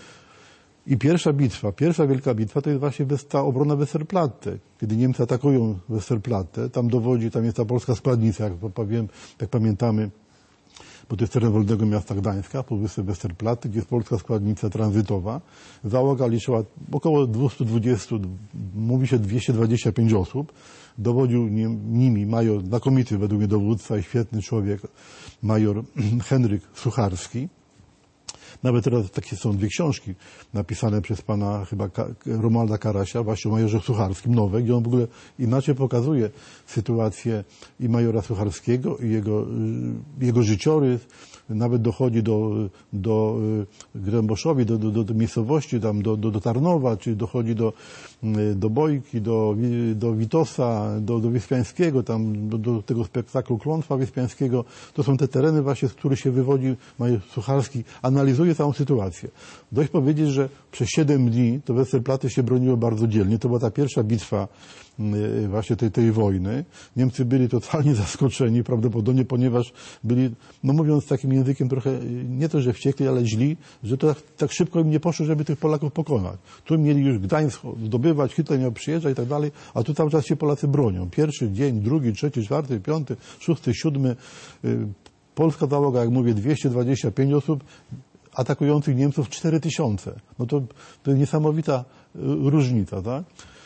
I pierwsza wielka bitwa to jest właśnie ta obrona Westerplatte. Kiedy Niemcy atakują Westerplatte, tam jest ta polska składnica, jak pamiętamy, bo to jest teren wolnego miasta Gdańska, półwysep Westerplatte, gdzie jest polska składnica tranzytowa. Załoga liczyła około 220, mówi się 225 osób. Dowodził nimi major, znakomity według mnie dowódca i świetny człowiek, major Henryk Sucharski. Nawet teraz takie są 2 książki napisane przez pana chyba Romualda Karasia, właśnie o majorze Sucharskim, nowe, gdzie on w ogóle inaczej pokazuje sytuację i majora Sucharskiego, i jego życiorys. Nawet dochodzi do Gręboszowi, do miejscowości, tam do Tarnowa, czyli dochodzi do Bojki, do Witosa, do Wyspiańskiego, tam do tego spektaklu Klątwa Wyspiańskiego. To są te tereny właśnie, z których się wywodzi major Sucharski, analizuje całą sytuację. Dość powiedzieć, że przez 7 dni to Westerplatte się broniło bardzo dzielnie. To była ta pierwsza bitwa właśnie tej wojny. Niemcy byli totalnie zaskoczeni prawdopodobnie, ponieważ byli, mówiąc takim językiem trochę, nie to, że wściekli, ale źli, że to tak szybko im nie poszło, żeby tych Polaków pokonać. Tu mieli już Gdańsk zdobywać, Hitler miał przyjeżdżać i tak dalej, a tu cały czas się Polacy bronią. Pierwszy dzień, drugi, trzeci, czwarty, piąty, 6., 7. polska załoga, jak mówię, 225 osób, atakujących Niemców 4000. No to jest niesamowita różnica, tak?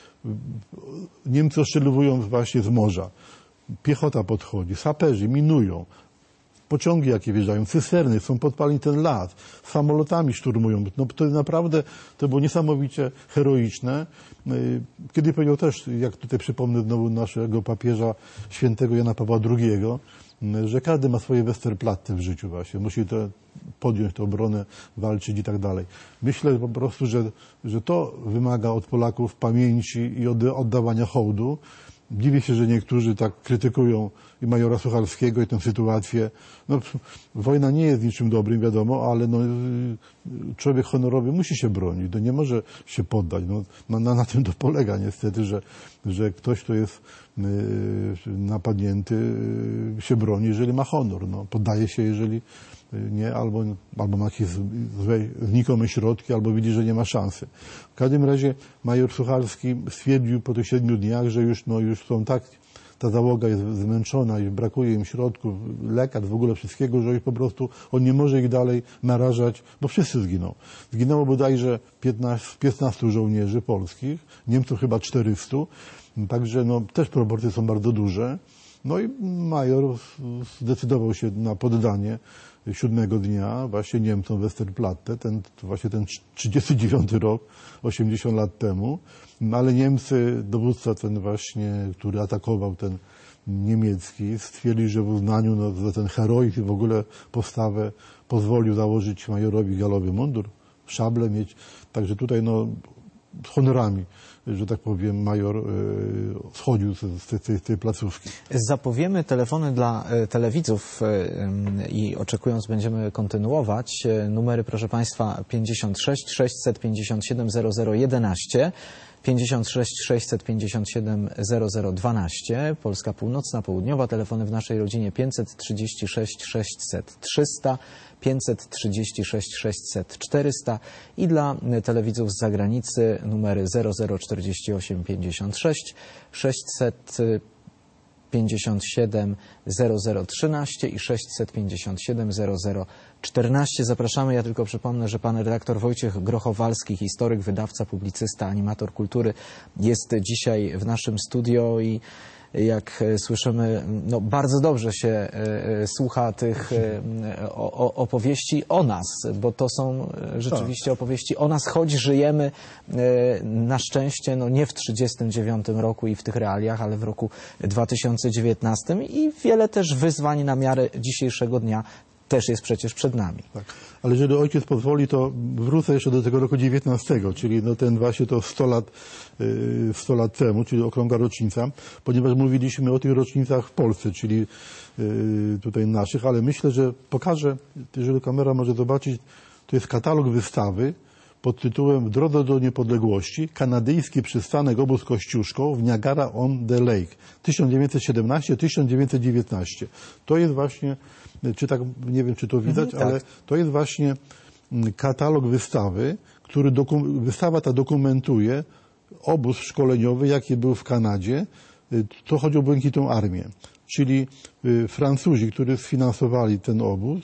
Niemcy ostrzeliwują właśnie z morza. Piechota podchodzi, saperzy minują. Pociągi jakie wjeżdżają, cysterny, są podpaleni ten las, samolotami szturmują. No to naprawdę, to było niesamowicie heroiczne. Kiedy powiedział też, jak tutaj przypomnę znowu naszego papieża świętego Jana Pawła II, że każdy ma swoje Westerplatte w życiu właśnie, musi podjąć tę obronę, walczyć i tak dalej. Myślę po prostu, że to wymaga od Polaków pamięci i oddawania hołdu. Dziwię się, że niektórzy tak krytykują i majora Suchalskiego i tę sytuację. No, wojna nie jest niczym dobrym, wiadomo, ale no, człowiek honorowy musi się bronić. To nie może się poddać. No, na tym to polega niestety, że ktoś, kto jest napadnięty, się broni, jeżeli ma honor. No, poddaje się, jeżeli nie, albo ma jakieś złe, znikome środki, albo widzi, że nie ma szansy. W każdym razie major Suchalski stwierdził po tych 7 dniach, że już są tak, ta załoga jest zmęczona i brakuje im środków, lekarstw, w ogóle wszystkiego, że już po prostu on nie może ich dalej narażać, bo wszyscy zginą. Zginęło bodajże 15 żołnierzy polskich, Niemców chyba 400, także no, też proporcje są bardzo duże. No i major zdecydował się na poddanie 7 dnia właśnie Niemcom Westerplatte, ten 39 rok, 80 lat temu. Ale Niemcy, dowódca ten właśnie, który atakował ten niemiecki, stwierdził, że w uznaniu za ten heroizm i w ogóle postawę pozwolił założyć majorowi galowy mundur, szable mieć. Także tutaj z honorami, że tak powiem, major schodził z tej placówki. Zapowiemy telefony dla telewidzów i oczekując będziemy kontynuować. Numery, proszę Państwa, 56 657 0011, 56 657 0012, Polska Północna, Południowa, telefony w naszej rodzinie 536 600 300, 536 600 400 i dla telewidzów z zagranicy numery 0048 56 657 0013 i 657 0014. Zapraszamy. Ja tylko przypomnę, że pan redaktor Wojciech Grochowalski, historyk, wydawca, publicysta, animator kultury, jest dzisiaj w naszym studio i jak słyszymy, no bardzo dobrze się słucha tych opowieści o nas, bo to są rzeczywiście opowieści o nas, choć żyjemy na szczęście nie w 1939 roku i w tych realiach, ale w roku 2019 i wiele też wyzwań na miarę dzisiejszego dnia też jest przecież przed nami. Tak. Ale jeżeli ojciec pozwoli, to wrócę jeszcze do tego roku 19, czyli ten właśnie to 100 lat temu, czyli okrągła rocznica, ponieważ mówiliśmy o tych rocznicach w Polsce, czyli tutaj naszych, ale myślę, że pokażę, jeżeli kamera może zobaczyć, to jest katalog wystawy pod tytułem W drodze do niepodległości, kanadyjski przystanek obóz Kościuszko w Niagara-on-the-Lake 1917-1919. To jest właśnie, czy tak, nie wiem czy to widać, ale to jest właśnie katalog wystawy, który wystawa ta dokumentuje obóz szkoleniowy, jaki był w Kanadzie. To chodzi o Błękitną Armię. Czyli Francuzi, którzy sfinansowali ten obóz,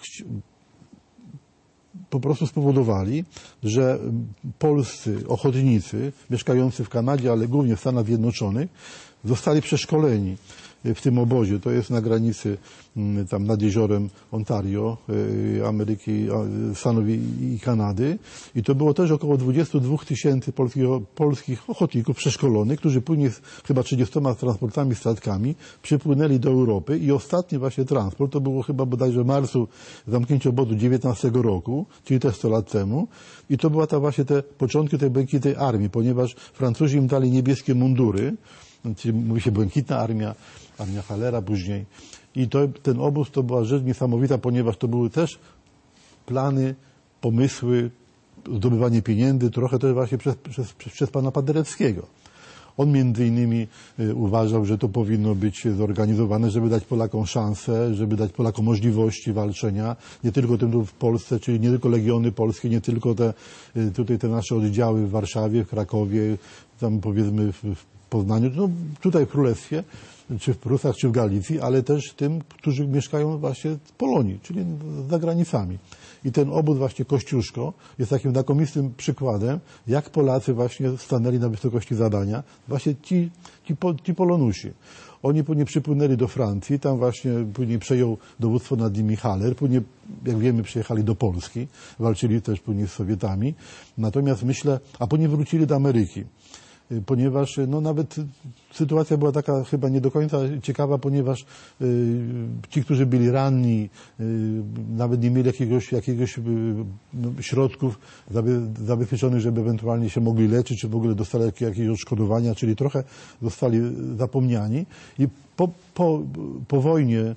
po prostu spowodowali, że polscy ochotnicy mieszkający w Kanadzie, ale głównie w Stanach Zjednoczonych, zostali przeszkoleni w tym obozie. To jest na granicy tam nad jeziorem Ontario, Ameryki, Stanów i Kanady. I to było też około 22 000 polskich ochotników przeszkolonych, którzy później chyba 30 transportami, statkami przypłynęli do Europy i ostatni właśnie transport, to było chyba bodajże w marcu zamknięcia obozu 19 roku, czyli też 100 lat temu. I to była właśnie te początki tej Błękitnej Armii, ponieważ Francuzi im dali niebieskie mundury, czyli mówi się Błękitna Armia, Armia Hallera później. I ten obóz to była rzecz niesamowita, ponieważ to były też plany, pomysły, zdobywanie pieniędzy, trochę też właśnie przez pana Paderewskiego. On między innymi uważał, że to powinno być zorganizowane, żeby dać Polakom szansę, żeby dać Polakom możliwości walczenia, nie tylko tym w Polsce, czyli nie tylko legiony polskie, nie tylko te nasze oddziały w Warszawie, w Krakowie, tam powiedzmy w Poznaniu, no tutaj w Królestwie, czy w Prusach, czy w Galicji, ale też tym, którzy mieszkają właśnie w Polonii, czyli za granicami. I ten obóz właśnie Kościuszko jest takim znakomitym przykładem, jak Polacy właśnie stanęli na wysokości zadania, właśnie ci Polonusi. Oni później przypłynęli do Francji, tam właśnie później przejął dowództwo nad nimi Haller, później, jak wiemy, przyjechali do Polski, walczyli też później z Sowietami, natomiast myślę, a później wrócili do Ameryki, ponieważ no nawet sytuacja była taka chyba nie do końca ciekawa, ponieważ ci, którzy byli ranni, nawet nie mieli jakiegoś środków zabezpieczonych, żeby ewentualnie się mogli leczyć, czy w ogóle dostali jakieś odszkodowania, czyli trochę zostali zapomniani. I po wojnie,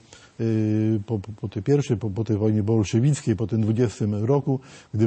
po tej wojnie bolszewickiej, po tym 20 roku, gdy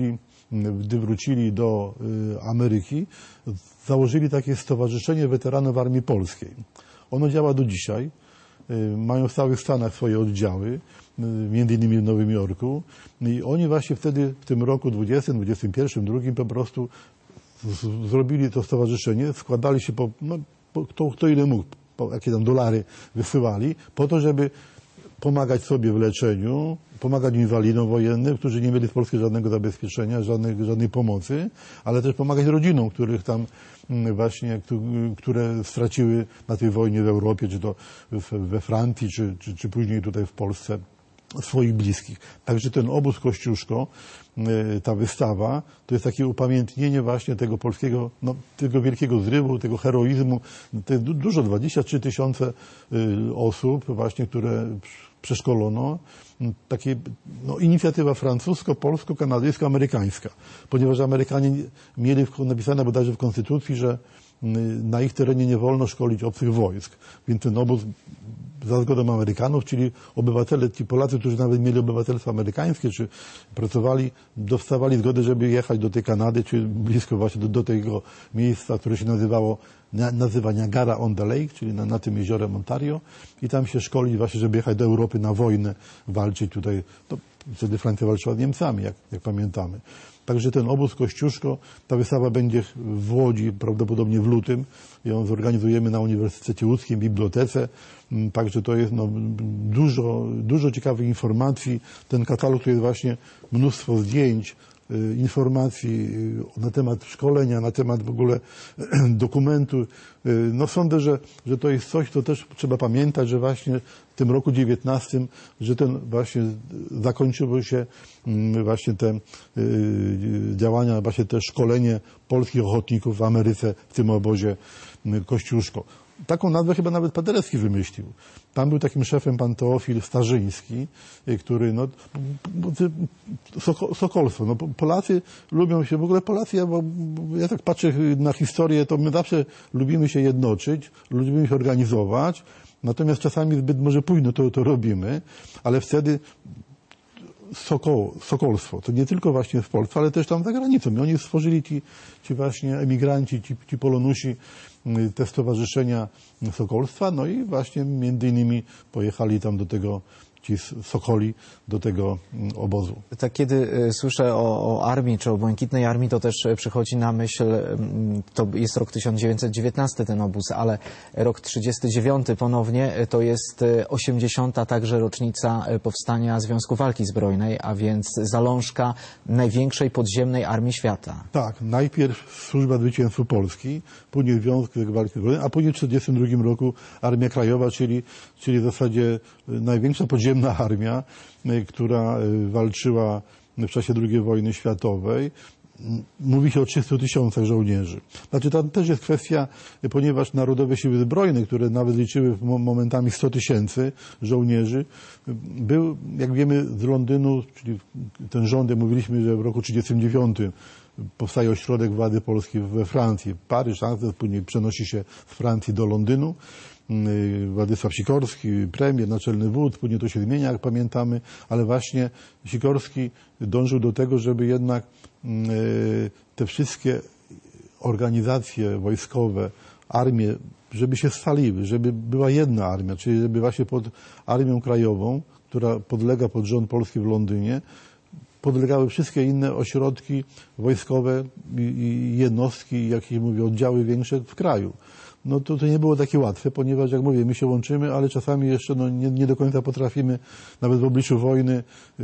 wrócili do Ameryki, założyli takie Stowarzyszenie Weteranów Armii Polskiej. Ono działa do dzisiaj. Mają w całych Stanach swoje oddziały, między innymi w Nowym Jorku. I oni właśnie wtedy, w tym roku 20, 21, 2 po prostu zrobili to stowarzyszenie, składali się kto ile mógł, jakie tam dolary wysyłali, po to, żeby pomagać sobie w leczeniu, pomagać inwalidom wojennym, którzy nie mieli w Polsce żadnego zabezpieczenia, żadnej pomocy, ale też pomagać rodzinom, których tam właśnie, które straciły na tej wojnie w Europie, czy to we Francji, czy później tutaj w Polsce swoich bliskich. Także ten obóz Kościuszko, ta wystawa, to jest takie upamiętnienie właśnie tego polskiego, tego wielkiego zrywu, tego heroizmu. To jest dużo, 23 000 osób właśnie, które przeszkolono. Takie inicjatywa francusko-polsko-kanadyjsko-amerykańska, ponieważ Amerykanie mieli napisane bodajże w konstytucji, że na ich terenie nie wolno szkolić obcych wojsk. Więc ten obóz za zgodą Amerykanów, czyli obywatele, ci Polacy, którzy nawet mieli obywatelstwo amerykańskie, czy pracowali, dostawali zgodę, żeby jechać do tej Kanady, czy blisko właśnie do tego miejsca, które się nazywa Niagara on the Lake, czyli na tym jeziorem Ontario, i tam się szkolić właśnie, żeby jechać do Europy na wojnę, walczyć tutaj. Wtedy Francja walczyła z Niemcami, jak pamiętamy. Także ten obóz Kościuszko, ta wystawa będzie w Łodzi, prawdopodobnie w lutym. Ją zorganizujemy na Uniwersytecie Łódzkim, w bibliotece. Także to jest dużo ciekawych informacji. Ten katalog to jest właśnie mnóstwo zdjęć, informacji na temat szkolenia, na temat w ogóle dokumentu. Sądzę, że to jest coś, co też trzeba pamiętać, że właśnie w tym roku 19, że ten właśnie zakończyły się właśnie te działania, właśnie te szkolenie polskich ochotników w Ameryce w tym obozie Kościuszko. Taką nazwę chyba nawet Paderewski wymyślił. Tam był takim szefem pan Teofil Starzyński, który, sokolstwo. Polacy lubią się, w ogóle Polacy, ja tak patrzę na historię, to my zawsze lubimy się jednoczyć, lubimy się organizować, natomiast czasami zbyt może późno to robimy, ale wtedy sokolstwo, to nie tylko właśnie w Polsce, ale też tam za granicą. I oni stworzyli ci właśnie emigranci, ci Polonusi, te stowarzyszenia sokolstwa, i właśnie między innymi pojechali tam ci Sokoli do tego obozu. Tak, kiedy słyszę o armii, czy o Błękitnej Armii, to też przychodzi na myśl, to jest rok 1919 ten obóz, ale rok 1939 ponownie, to jest 80. także rocznica powstania Związku Walki Zbrojnej, a więc zalążka największej podziemnej armii świata. Tak, najpierw Służba Zwycięstwu Polski, później Związek Walki Zbrojnej, a później w 1942 roku Armia Krajowa, czyli w zasadzie największa podziemna armia, która walczyła w czasie II wojny światowej. Mówi się o 300 000 żołnierzy. Znaczy tam też jest kwestia, ponieważ Narodowe Siły Zbrojne, które nawet liczyły momentami 100 000 żołnierzy, był, jak wiemy, z Londynu, czyli ten rząd, jak mówiliśmy, że w roku 1939 powstaje ośrodek władzy polskiej we Francji, Paryż, później przenosi się z Francji do Londynu. Władysław Sikorski, premier, naczelny wódz, później to się zmienia, jak pamiętamy, ale właśnie Sikorski dążył do tego, żeby jednak te wszystkie organizacje wojskowe, armie, żeby się scaliły, żeby była jedna armia, czyli żeby właśnie pod Armią Krajową, która podlega pod rząd polski w Londynie, podlegały wszystkie inne ośrodki wojskowe i jednostki, jak się mówi, oddziały większe w kraju. no to nie było takie łatwe, ponieważ, jak mówię, my się łączymy, ale czasami jeszcze nie do końca potrafimy, nawet w obliczu wojny,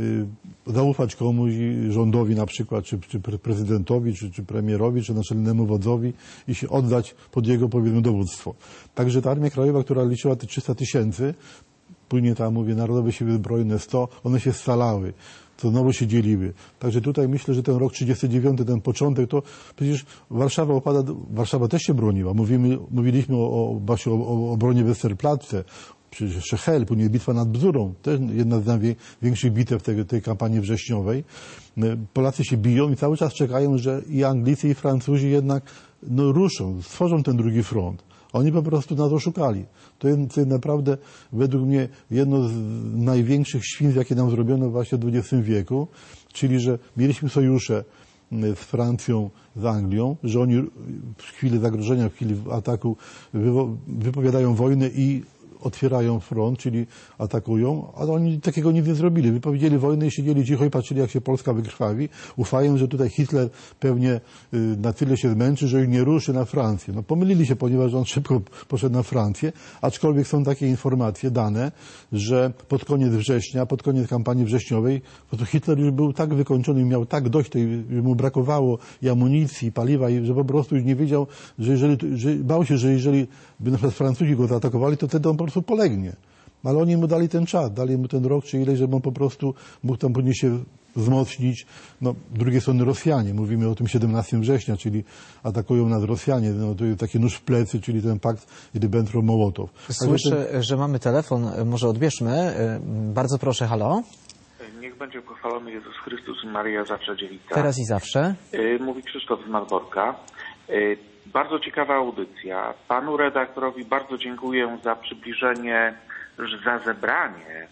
zaufać komuś, rządowi na przykład, czy prezydentowi, czy premierowi, czy naczelnemu wodzowi i się oddać pod jego, powiedzmy, dowództwo. Także ta Armia Krajowa, która liczyła te 300 000, później tam, mówię, Narodowe Siły Zbrojne 100, one się scalały, to znowu się dzieliły. Także tutaj myślę, że ten rok 39, ten początek, to przecież Warszawa też się broniła. Mówiliśmy właśnie o obronie Westerplatte, przecież Szechel, później bitwa nad Bzurą, też jedna z największych bitew tej kampanii wrześniowej. Polacy się biją i cały czas czekają, że i Anglicy, i Francuzi jednak ruszą, stworzą ten drugi front. Oni po prostu na to szukali. To jest naprawdę według mnie jedno z największych świństw, jakie nam zrobiono właśnie w XX wieku, czyli że mieliśmy sojusze z Francją, z Anglią, że oni w chwili zagrożenia, w chwili ataku wypowiadają wojnę i otwierają front, czyli atakują, ale oni takiego nic nie zrobili. Wypowiedzieli wojnę i siedzieli cicho i patrzyli, jak się Polska wykrwawi, ufając, że tutaj Hitler pewnie na tyle się zmęczy, że już nie ruszy na Francję. No pomylili się, ponieważ on szybko poszedł na Francję, aczkolwiek są takie informacje dane, że pod koniec września, pod koniec kampanii wrześniowej, po prostu Hitler już był tak wykończony i miał tak dość że mu brakowało i amunicji, i paliwa, i że po prostu już nie wiedział, że bał się, że jeżeli by na przykład Francuzi go zaatakowali, to wtedy on po prostu polegnie. Ale oni mu dali ten czas, dali mu ten rok czy ileś, żeby on po prostu mógł tam później się wzmocnić. No, z drugiej strony Rosjanie, mówimy o tym 17 września, czyli atakują nas Rosjanie, no, to jest taki nóż w plecy, czyli ten pakt Ribbentrop-Mołotow. Słyszę, że mamy telefon, może odbierzmy. Bardzo proszę, halo. Niech będzie pochwalony Jezus Chrystus i Maryja zawsze dziewica. Teraz i zawsze. Mówi Krzysztof z Malborka. Bardzo ciekawa audycja. Panu redaktorowi bardzo dziękuję za przybliżenie, za zebranie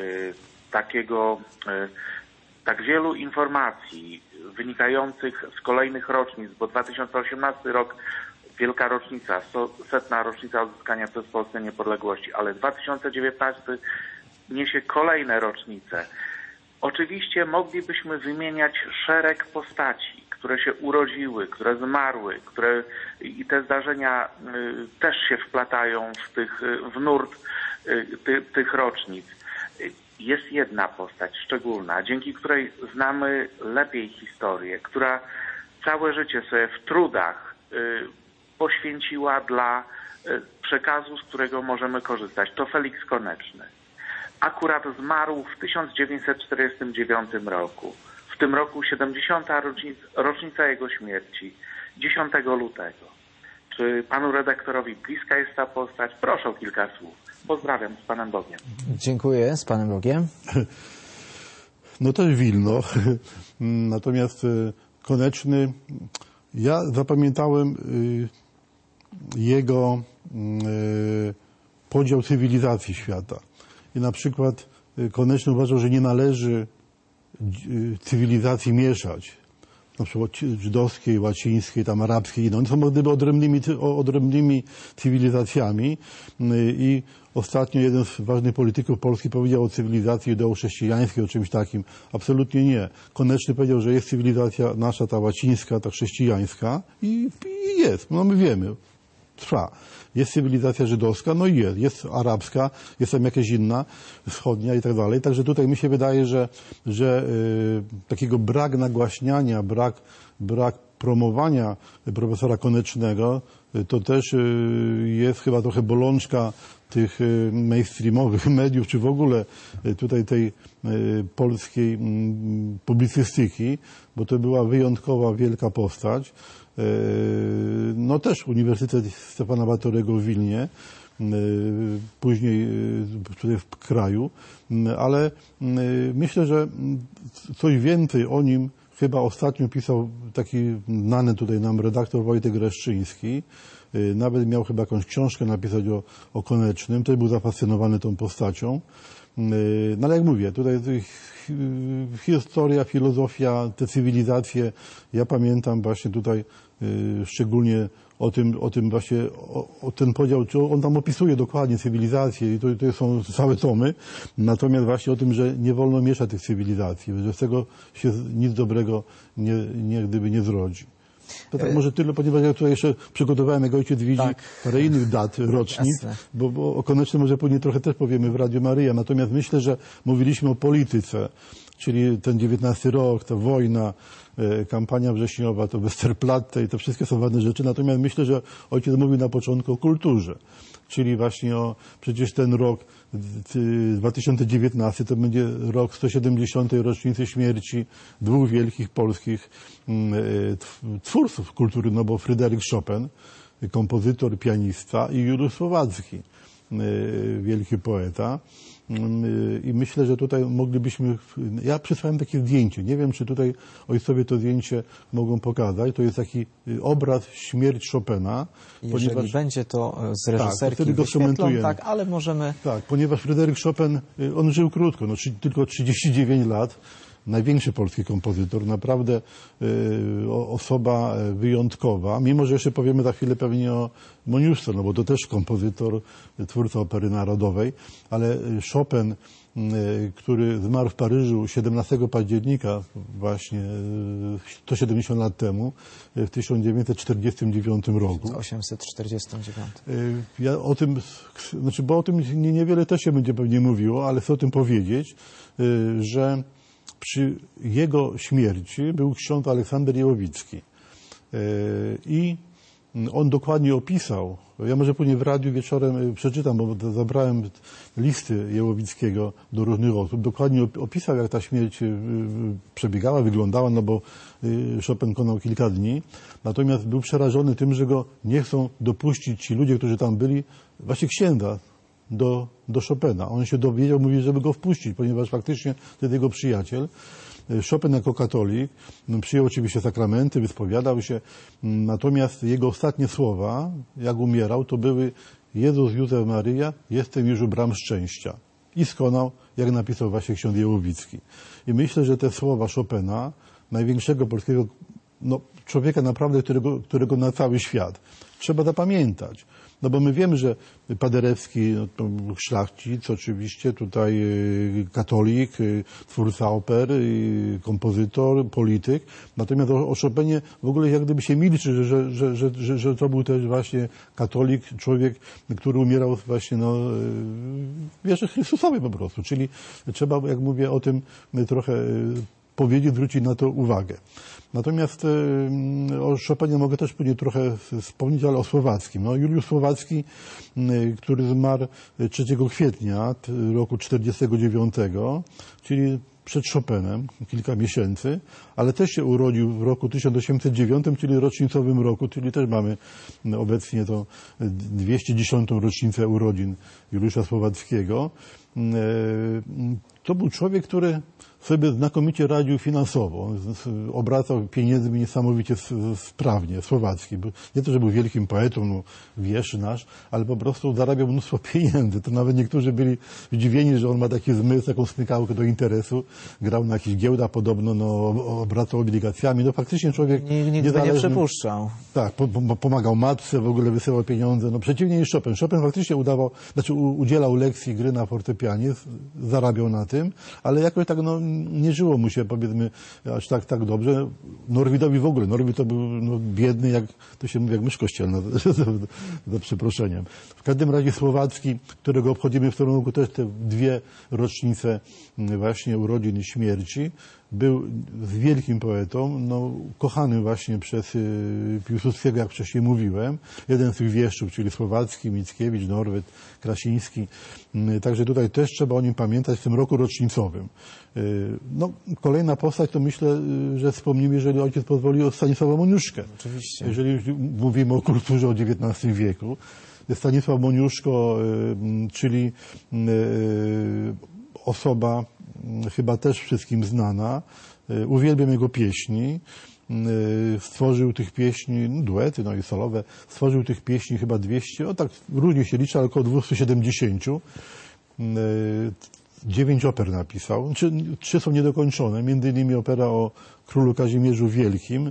tak wielu informacji wynikających z kolejnych rocznic, bo 2018 rok, wielka rocznica, 100. rocznica odzyskania przez Polskę niepodległości, ale 2019 niesie kolejne rocznice. Oczywiście moglibyśmy wymieniać szereg postaci, które się urodziły, które zmarły, i te zdarzenia też się wplatają w nurt tych rocznic. Jest jedna postać szczególna, dzięki której znamy lepiej historię, która całe życie sobie w trudach poświęciła dla przekazu, z którego możemy korzystać. To Feliks Koneczny. Akurat zmarł w 1949 roku. W tym roku 70. rocznica jego śmierci, 10 lutego. Czy panu redaktorowi bliska jest ta postać? Proszę o kilka słów. Pozdrawiam, z Panem Bogiem. Dziękuję, z Panem Bogiem. No też Wilno. Natomiast Koneczny, ja zapamiętałem jego podział cywilizacji świata. I na przykład Koneczny uważał, że nie należy cywilizacji mieszać. Na przykład żydowskiej, łacińskiej, tam arabskiej. No, one są gdyby odrębnymi cywilizacjami. I ostatnio jeden z ważnych polityków polskich powiedział o cywilizacji judeo-chrześcijańskiej, o czymś takim. Absolutnie nie. Koneczny powiedział, że jest cywilizacja nasza, ta łacińska, ta chrześcijańska i jest. No my wiemy. Trwa. Jest cywilizacja żydowska, no i jest arabska, jest tam jakaś inna, wschodnia i tak dalej. Także tutaj mi się wydaje, że takiego brak nagłaśniania, brak promowania profesora Konecznego, to też jest chyba trochę bolączka tych mainstreamowych mediów, czy w ogóle tutaj tej polskiej publicystyki, bo to była wyjątkowa, wielka postać. No też Uniwersytet Stefana Batorego w Wilnie, później tutaj w kraju, ale myślę, że coś więcej o nim chyba ostatnio pisał taki znany tutaj nam redaktor Wojtek Reszczyński. Nawet miał chyba jakąś książkę napisać o Konecznym, też był zafascynowany tą postacią. No ale jak mówię, tutaj historia, filozofia, te cywilizacje, ja pamiętam właśnie tutaj szczególnie o tym właśnie, o ten podział, on tam opisuje dokładnie cywilizację i to są całe tomy, natomiast właśnie o tym, że nie wolno mieszać tych cywilizacji, że z tego się nic dobrego gdyby nie zrodzi. To tak może tyle, ponieważ ja tutaj jeszcze przygotowałem, jak ojciec widzi, Tak. parę innych dat, rocznic, Jasne. bo o koniecznie może później trochę też powiemy w Radiu Maryja. Natomiast myślę, że mówiliśmy o polityce, czyli ten 19 rok, ta wojna, kampania wrześniowa, to Westerplatte i to wszystkie są ważne rzeczy. Natomiast myślę, że ojciec mówił na początku o kulturze, czyli właśnie przecież ten rok 2019 to będzie rok 170. rocznicy śmierci dwóch wielkich polskich twórców kultury, no bo Fryderyk Chopin, kompozytor, pianista, i Juliusz Słowacki, wielki poeta. I myślę, że tutaj moglibyśmy... Ja przysłałem takie zdjęcie. Nie wiem, czy tutaj ojcowie to zdjęcie mogą pokazać. To jest taki obraz Śmierć Chopina. Jeżeli będzie to z reżyserki wtedy go wyświetlą, skomentujemy. tak, ale możemy... Tak, ponieważ Fryderyk Chopin, on żył krótko, tylko 39 lat. Największy polski kompozytor, naprawdę osoba wyjątkowa, mimo że jeszcze powiemy za chwilę pewnie o Moniuszce, no bo to też kompozytor, twórca opery narodowej, ale Chopin, który zmarł w Paryżu 17 października właśnie 170 lat temu, w 1949 roku. 849. Ja o tym, bo o tym niewiele też się będzie pewnie mówiło, ale chcę o tym powiedzieć, że przy jego śmierci był ksiądz Aleksander Jełowicki i on dokładnie opisał, ja może później w radiu wieczorem przeczytam, bo zabrałem listy Jełowickiego do różnych osób, dokładnie opisał, jak ta śmierć przebiegała, wyglądała, no bo Chopin konał kilka dni, natomiast był przerażony tym, że go nie chcą dopuścić ci ludzie, którzy tam byli, właśnie księdza, do Chopina. On się dowiedział, mówi, żeby go wpuścić, ponieważ faktycznie to jest jego przyjaciel. Chopin jako katolik przyjął oczywiście sakramenty, wyspowiadał się, natomiast jego ostatnie słowa, jak umierał, to były: Jezus, Józef, Maryja, jestem już u bram szczęścia. I skonał, jak napisał właśnie ksiądz Jełowicki. I myślę, że te słowa Chopina, największego polskiego człowieka naprawdę, którego na cały świat trzeba zapamiętać. No bo my wiemy, że Paderewski, szlachcic oczywiście, tutaj katolik, twórca opery, kompozytor, polityk. Natomiast o Chopinie w ogóle jak gdyby się milczy, że to był też właśnie katolik, człowiek, który umierał właśnie w wierze Chrystusowej po prostu. Czyli trzeba, jak mówię, o tym trochę powiedzieć, zwrócić na to uwagę. Natomiast o Chopinie mogę też później trochę wspomnieć, ale o Słowackim. Juliusz Słowacki, który zmarł 3 kwietnia roku 1949, czyli przed Chopinem, kilka miesięcy, ale też się urodził w roku 1809, czyli rocznicowym roku, czyli też mamy obecnie to 210. rocznicę urodzin Juliusza Słowackiego. To był człowiek, który sobie znakomicie radził finansowo, obracał pieniędzmi niesamowicie sprawnie, Słowacki. Nie to, że był wielkim poetą, wiersz nasz, ale po prostu zarabiał mnóstwo pieniędzy. To nawet niektórzy byli zdziwieni, że on ma taki zmysł, taką smykałkę do interesu. Grał na jakichś giełdach podobno, obracał obligacjami. Faktycznie człowiek Nikt go nie przepuszczał. Tak, pomagał matce, w ogóle wysyłał pieniądze. Przeciwnie niż Chopin. Chopin faktycznie udzielał lekcji gry na fortepianie, zarabiał na tym, ale jakoś tak nie żyło mu się, powiedzmy, aż tak dobrze. Norwidowi w ogóle. Norwid to był biedny, jak to się mówi, jak mysz kościelna, za przeproszeniem. W każdym razie Słowacki, którego obchodzimy w tym roku też te 2 rocznice właśnie urodzin i śmierci, był wielkim poetą, kochanym właśnie przez Piłsudskiego, jak wcześniej mówiłem. Jeden z tych wieszczów, czyli Słowacki, Mickiewicz, Norwid, Krasiński. Także tutaj też trzeba o nim pamiętać w tym roku rocznicowym. Kolejna postać, to myślę, że wspomnimy, jeżeli ojciec pozwoli, o Stanisława Moniuszkę. Oczywiście. Jeżeli mówimy o kulturze o XIX wieku. Stanisław Moniuszko, czyli osoba chyba też wszystkim znana. Uwielbiam jego pieśni. Stworzył tych pieśni, duety, i solowe. Stworzył tych pieśni chyba 200, tak różnie się liczy, ale około 270. 9 oper napisał. 3 są niedokończone, między innymi opera o królu Kazimierzu Wielkim.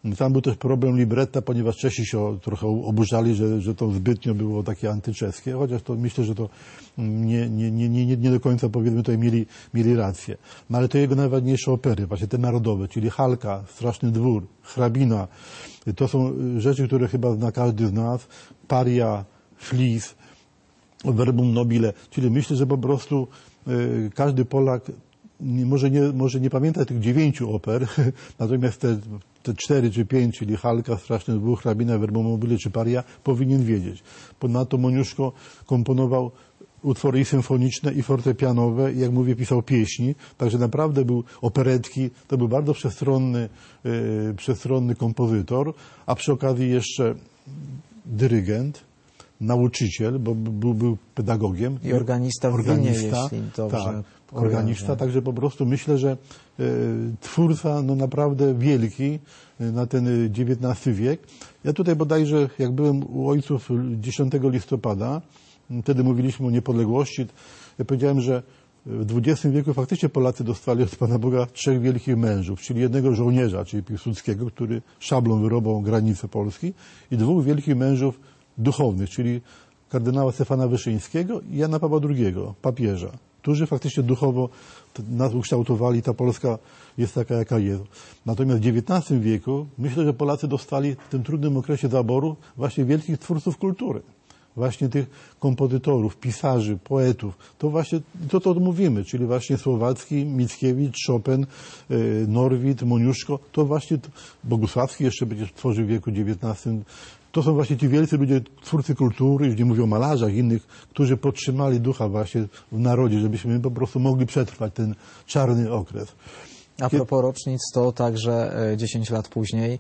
Tam był też problem libretta, ponieważ Czesi się trochę oburzali, że to zbytnio było takie antyczeskie, chociaż to myślę, że to nie do końca, powiedzmy, tutaj mieli rację. No ale to jego najważniejsze opery, właśnie te narodowe, czyli Halka, Straszny Dwór, Hrabina. To są rzeczy, które chyba zna każdy z nas. Paria, Flis, Verbum Nobile, czyli myślę, że po prostu każdy Polak może nie pamięta tych 9 oper, natomiast te 4 czy 5, czyli Halka, Straszny Dwór, Hrabina, Verbum Nobile czy Paria, powinien wiedzieć. Ponadto Moniuszko komponował utwory i symfoniczne, i fortepianowe, i jak mówię, pisał pieśni, także naprawdę był operetki, to był bardzo przestronny kompozytor, a przy okazji jeszcze dyrygent, nauczyciel, bo był pedagogiem. I organista w Wienie, jeśli dobrze tak, organista, także po prostu myślę, że twórca no naprawdę wielki na ten XIX wiek. Ja tutaj bodajże, jak byłem u ojców 10 listopada, wtedy mówiliśmy o niepodległości, ja powiedziałem, że w XX wieku faktycznie Polacy dostali od Pana Boga 3 wielkich mężów, czyli jednego żołnierza, czyli Piłsudskiego, który szablą wyrobał granice Polski, i 2 wielkich mężów duchownych, czyli kardynała Stefana Wyszyńskiego i Jana Pawła II, papieża, którzy faktycznie duchowo nas ukształtowali, ta Polska jest taka, jaka jest. Natomiast w XIX wieku myślę, że Polacy dostali w tym trudnym okresie zaboru właśnie wielkich twórców kultury. Właśnie tych kompozytorów, pisarzy, poetów. To właśnie to mówimy, czyli właśnie Słowacki, Mickiewicz, Chopin, Norwid, Moniuszko, to właśnie Bogusławski jeszcze przecież tworzył w wieku XIX. To są właśnie ci wielcy ludzie, twórcy kultury, już nie mówię o malarzach innych, którzy podtrzymali ducha właśnie w narodzie, żebyśmy po prostu mogli przetrwać ten czarny okres. A propos rocznic, to także 10 lat później,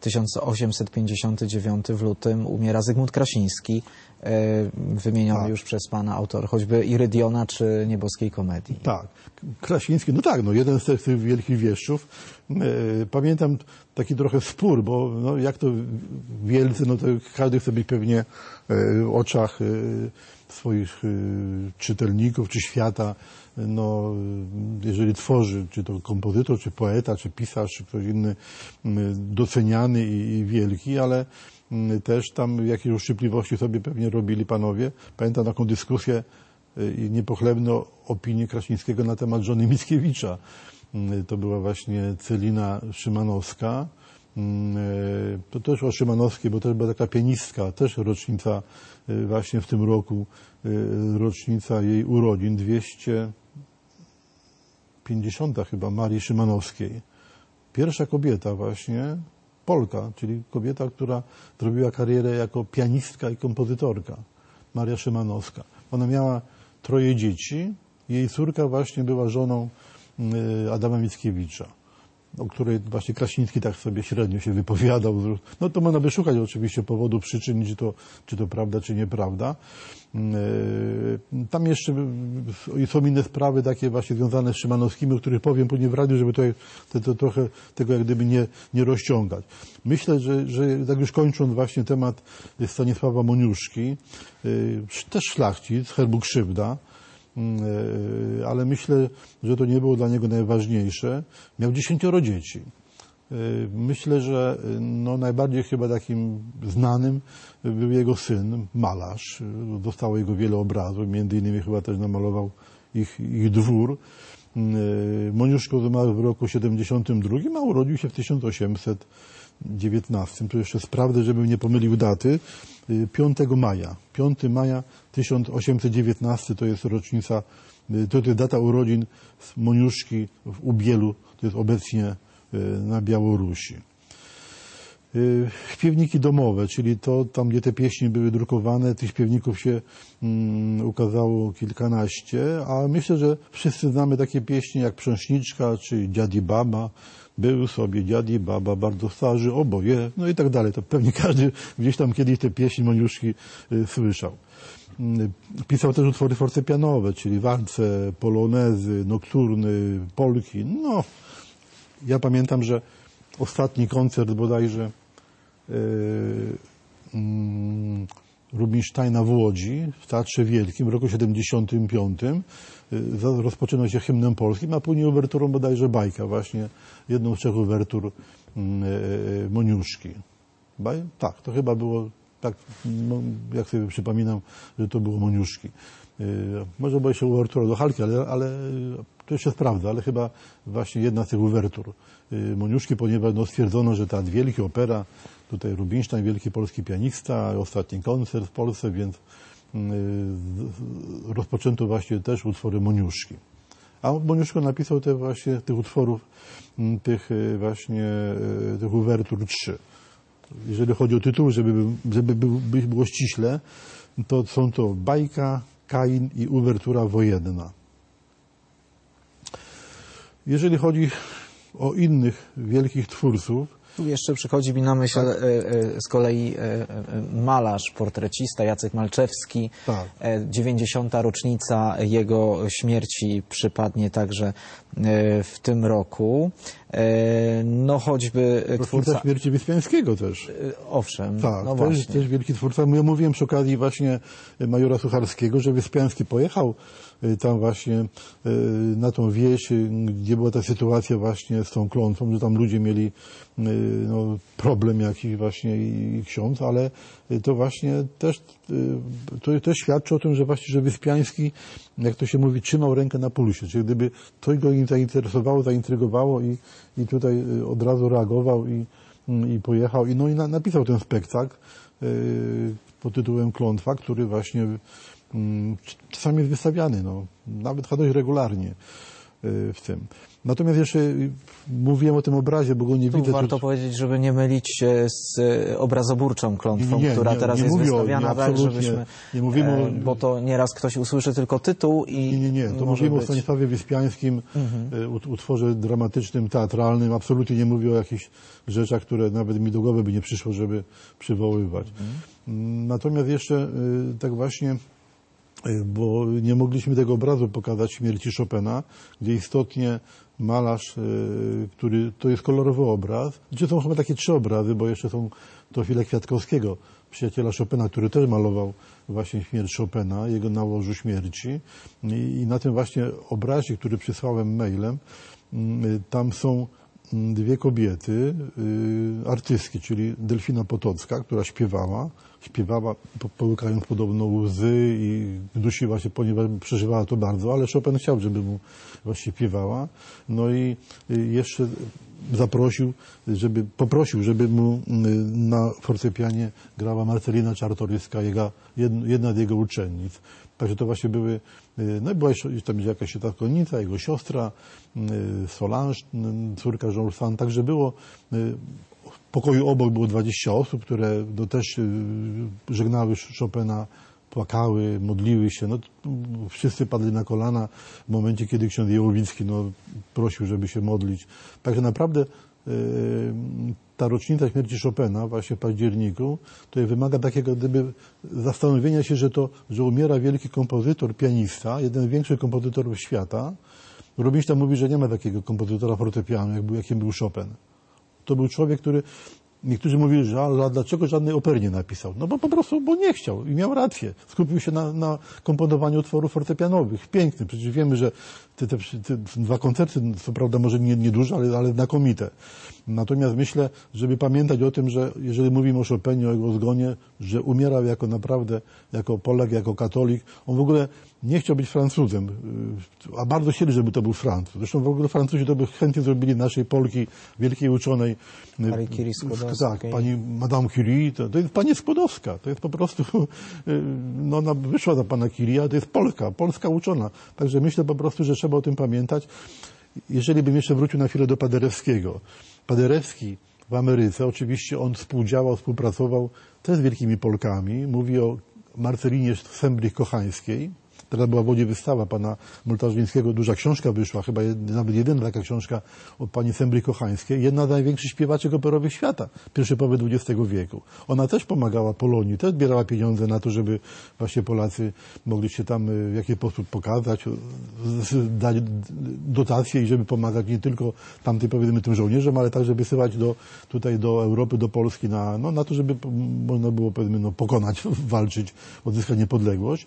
1859 w lutym, umiera Zygmunt Krasiński, wymieniony już przez Pana autor, choćby Irydiona czy Nieboskiej Komedii. Tak, Krasiński, jeden z tych wielkich wieszczów. Pamiętam taki trochę spór, bo jak to wielcy, to każdy chce być pewnie w oczach swoich czytelników czy świata, jeżeli tworzy, czy to kompozytor, czy poeta, czy pisarz, czy ktoś inny, doceniany i wielki, ale też tam jakieś uszczypliwości sobie pewnie robili panowie. Pamiętam taką dyskusję i niepochlebne opinie Krasińskiego na temat żony Mickiewicza. To była właśnie Celina Szymanowska. To też o Szymanowskiej, bo też była taka pianistka, też rocznica właśnie w tym roku, rocznica jej urodzin, 250 chyba, Marii Szymanowskiej. Pierwsza kobieta właśnie, Polka, czyli kobieta, która zrobiła karierę jako pianistka i kompozytorka, Maria Szymanowska. Ona miała 3 dzieci, jej córka właśnie była żoną Adama Mickiewicza, o której właśnie Krasiński tak sobie średnio się wypowiadał. To można by szukać oczywiście powodu, przyczyn, czy to prawda, czy nieprawda. Tam jeszcze są inne sprawy takie właśnie związane z Szymanowskimi, o których powiem później w radiu, żeby tutaj to trochę tego jak gdyby nie rozciągać. Myślę, że tak już kończąc właśnie temat Stanisława Moniuszki, też szlachcic, herbu krzywda, ale myślę, że to nie było dla niego najważniejsze. Miał 10 dzieci. Myślę, że najbardziej chyba takim znanym był jego syn, malarz. Dostało jego wiele obrazów, między innymi chyba też namalował ich dwór. Moniuszko zmarł w roku 72, a urodził się w 1819. Tu jeszcze sprawdzę, żebym nie pomylił daty. 5 maja. 5 maja 1819 to jest rocznica, to jest data urodzin Moniuszki w Ubielu, to jest obecnie na Białorusi. Śpiewniki domowe, czyli to tam, gdzie te pieśni były drukowane, tych śpiewników się ukazało kilkanaście, a myślę, że wszyscy znamy takie pieśni jak Prząśniczka czy Dziad i Baba. Był sobie dziad i baba, bardzo starzy, oboje, i tak dalej. To pewnie każdy gdzieś tam kiedyś te pieśni Moniuszki słyszał. Pisał też utwory fortepianowe, czyli walce, polonezy, nokturny, polki. Ja pamiętam, że ostatni koncert bodajże Rubinsteina w Łodzi, w Teatrze Wielkim w roku 75 rozpoczynał się hymnem polskim, a później uwerturą bodajże Bajka, właśnie jedną z 3 uwertur Moniuszki. Tak, to chyba było, tak, no, jak sobie przypominam, że to było Moniuszki. Może było jeszcze uwertura do Halki, ale to jeszcze sprawdzę, ale chyba właśnie jedna z tych uwertur Moniuszki, ponieważ no, stwierdzono, że ta wielka opera, tutaj Rubinstein, wielki polski pianista, ostatni koncert w Polsce, więc rozpoczęto właśnie też utwory Moniuszki. A Moniuszko napisał te właśnie tych utworów, tych uwertur 3. Jeżeli chodzi o tytuł, żeby było ściśle, to są to Bajka, Kain i uwertura wojenna. Jeżeli chodzi o innych wielkich twórców, tu jeszcze przychodzi mi na myśl z kolei malarz, portrecista Jacek Malczewski. Tak. 90. rocznica jego śmierci przypadnie także w tym roku. No choćby twórca śmierci Wyspiańskiego też. Owszem, tak, no też wielki twórca. Ja mówiłem przy okazji właśnie majora Sucharskiego, że Wyspiański pojechał tam właśnie na tą wieś, gdzie była ta sytuacja właśnie z tą klątwą, że tam ludzie mieli no, problem jakiś właśnie i ksiądz, ale to właśnie też to świadczy o tym, że właśnie, że Wyspiański, jak to się mówi, trzymał rękę na pulsie, czyli gdyby coś go zainteresowało, zaintrygowało i tutaj od razu reagował i pojechał i napisał ten spektakl pod tytułem Klątwa, który właśnie czasami jest wystawiany, no, nawet chyba dość regularnie w tym. Natomiast jeszcze mówiłem o tym obrazie, bo go nie widzę. Warto powiedzieć, żeby nie mylić się z obrazoburczą klątwą, która teraz jest wystawiana, tak, żebyśmy, nie mówimy bo to nieraz ktoś usłyszy tylko tytuł i nie. To mówimy o Stanisławie Wyspiańskim, utworze dramatycznym, teatralnym. Absolutnie nie mówię o jakichś rzeczach, które nawet mi do głowy by nie przyszło, żeby przywoływać. Natomiast jeszcze tak właśnie, bo nie mogliśmy tego obrazu pokazać śmierci Chopina, gdzie istotnie malarz, który, to jest kolorowy obraz, gdzie są chyba takie 3 obrazy, bo jeszcze są Teofila Kwiatkowskiego, przyjaciela Chopina, który też malował właśnie śmierć Chopina, jego na łożu śmierci i na tym właśnie obrazie, który przysłałem mailem, tam są 2 kobiety, artystki, czyli Delfina Potocka, która śpiewała, połykając podobno łzy i dusiła się, ponieważ przeżywała to bardzo, ale Chopin chciał, żeby mu właśnie śpiewała. No i jeszcze poprosił, żeby mu na fortepianie grała Marcelina Czartoryska, jedna z jego uczennic. Także to właśnie były, no była jeszcze tam jakaś ta konnica, jego siostra, Solange, córka Georges Sand, także było, w pokoju obok było 20 osób, które też żegnały Chopina, płakały, modliły się, no wszyscy padli na kolana w momencie, kiedy ksiądz Jełowicki prosił, żeby się modlić. Także naprawdę ta rocznica śmierci Chopina właśnie w październiku, to wymaga takiego gdyby zastanowienia się, że umiera wielki kompozytor, pianista, jeden z większych kompozytorów świata. Rubinstein mówi, że nie ma takiego kompozytora fortepianu, jakim był Chopin. To był człowiek, który niektórzy mówili, że dlaczego żadnej opery nie napisał? No bo po prostu, bo nie chciał i miał rację. Skupił się na komponowaniu utworów fortepianowych. Piękny. Przecież wiemy, że te 2 koncerty, co prawda może nie duże, ale znakomite. Natomiast myślę, żeby pamiętać o tym, że jeżeli mówimy o Chopinie, o jego zgonie, że umierał jako Polak, jako katolik. On w ogóle nie chciał być Francuzem, a bardzo chcieli, żeby to był Francuz. Zresztą w ogóle Francuzi to by chętnie zrobili naszej Polki, wielkiej uczonej. Marii Curie Skłodowskiej. Tak, pani Madame Curie, to jest pani Skłodowska. To jest po prostu, no ona wyszła za pana Curie, a to jest Polska uczona. Także myślę po prostu, że trzeba o tym pamiętać. Jeżeli bym jeszcze wrócił na chwilę do Paderewskiego. Paderewski w Ameryce, oczywiście on współpracował też z wielkimi Polkami. Mówi o Marcelinie Sembrych-Kochańskiej. Teraz była w Łodzi wystawa pana Multarzyńskiego, duża książka wyszła, chyba nawet jedyna taka książka o pani Sembrych-Kochańskiej, jedna z największych śpiewaczek operowych świata, pierwszej połowy XX wieku. Ona też pomagała Polonii, też zbierała pieniądze na to, żeby właśnie Polacy mogli się tam w jakiś sposób pokazać, dać dotacje i żeby pomagać nie tylko tamtym, powiedzmy, tym żołnierzom, ale także wysyłać tutaj do Europy, do Polski na to, żeby można było, powiedzmy, pokonać, walczyć, odzyskać niepodległość.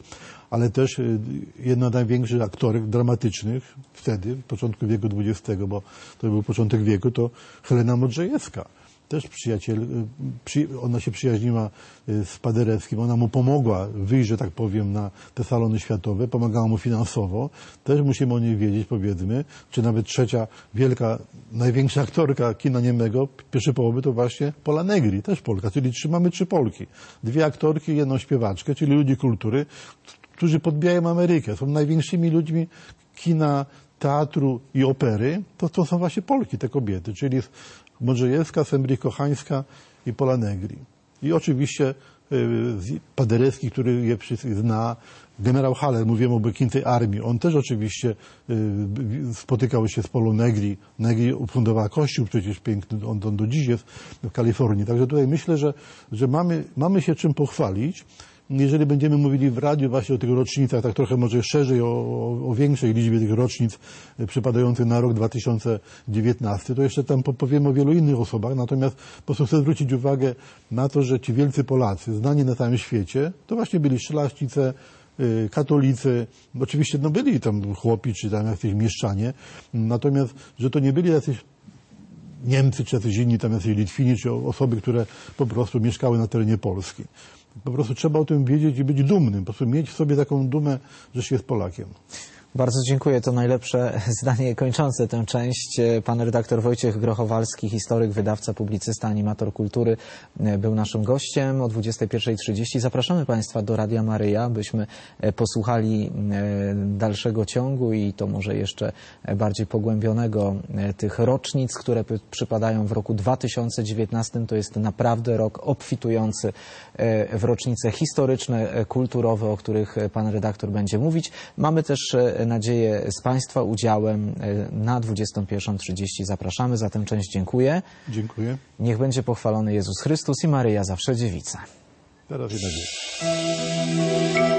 ale też jedna z największych aktorek dramatycznych wtedy, w początku wieku XX, bo to był początek wieku, to Helena Modrzejewska. Też przyjaciel, ona się przyjaźniła z Paderewskim, ona mu pomogła wyjść, że tak powiem, na te salony światowe, pomagała mu finansowo. Też musimy o niej wiedzieć, powiedzmy, czy nawet trzecia wielka, największa aktorka kina niemego pierwszej połowy to właśnie Pola Negri, też Polka, czyli mamy 3 Polki. 2 aktorki, 1 śpiewaczkę, czyli ludzi kultury, którzy podbijają Amerykę, są największymi ludźmi kina, teatru i opery, to są właśnie Polki, te kobiety, czyli Modrzejewska, Sembrich-Kochańska i Pola Negri. I oczywiście Paderewski, który je wszyscy zna, generał Haller, mówiłem o Bekińcej Armii, on też oczywiście spotykał się z Polą Negri. Negri ufundowała kościół przecież piękny, on do dziś jest w Kalifornii. Także tutaj myślę, że mamy się czym pochwalić. Jeżeli będziemy mówili w radiu właśnie o tych rocznicach, tak trochę może szerzej, o większej liczbie tych rocznic przypadających na rok 2019, to jeszcze tam powiemy o wielu innych osobach, natomiast po prostu chcę zwrócić uwagę na to, że ci wielcy Polacy, znani na całym świecie, to właśnie byli szlachcice, katolicy, oczywiście byli tam chłopi, czy tam jacyś mieszczanie, natomiast, że to nie byli jacyś Niemcy, czy jacyś inni, tam jacyś Litwini, czy osoby, które po prostu mieszkały na terenie Polski. Po prostu trzeba o tym wiedzieć i być dumnym, po prostu mieć w sobie taką dumę, że się jest Polakiem. Bardzo dziękuję. To najlepsze zdanie kończące tę część. Pan redaktor Wojciech Grochowalski, historyk, wydawca, publicysta, animator kultury, był naszym gościem o 21:30. Zapraszamy Państwa do Radia Maryja, byśmy posłuchali dalszego ciągu i to może jeszcze bardziej pogłębionego tych rocznic, które przypadają w roku 2019. To jest naprawdę rok obfitujący w rocznice historyczne, kulturowe, o których pan redaktor będzie mówić. Mamy też nadzieję z Państwa udziałem na 21:30. Zapraszamy. Za tę część dziękuję. Dziękuję. Niech będzie pochwalony Jezus Chrystus i Maryja zawsze dziewica. Teraz jednak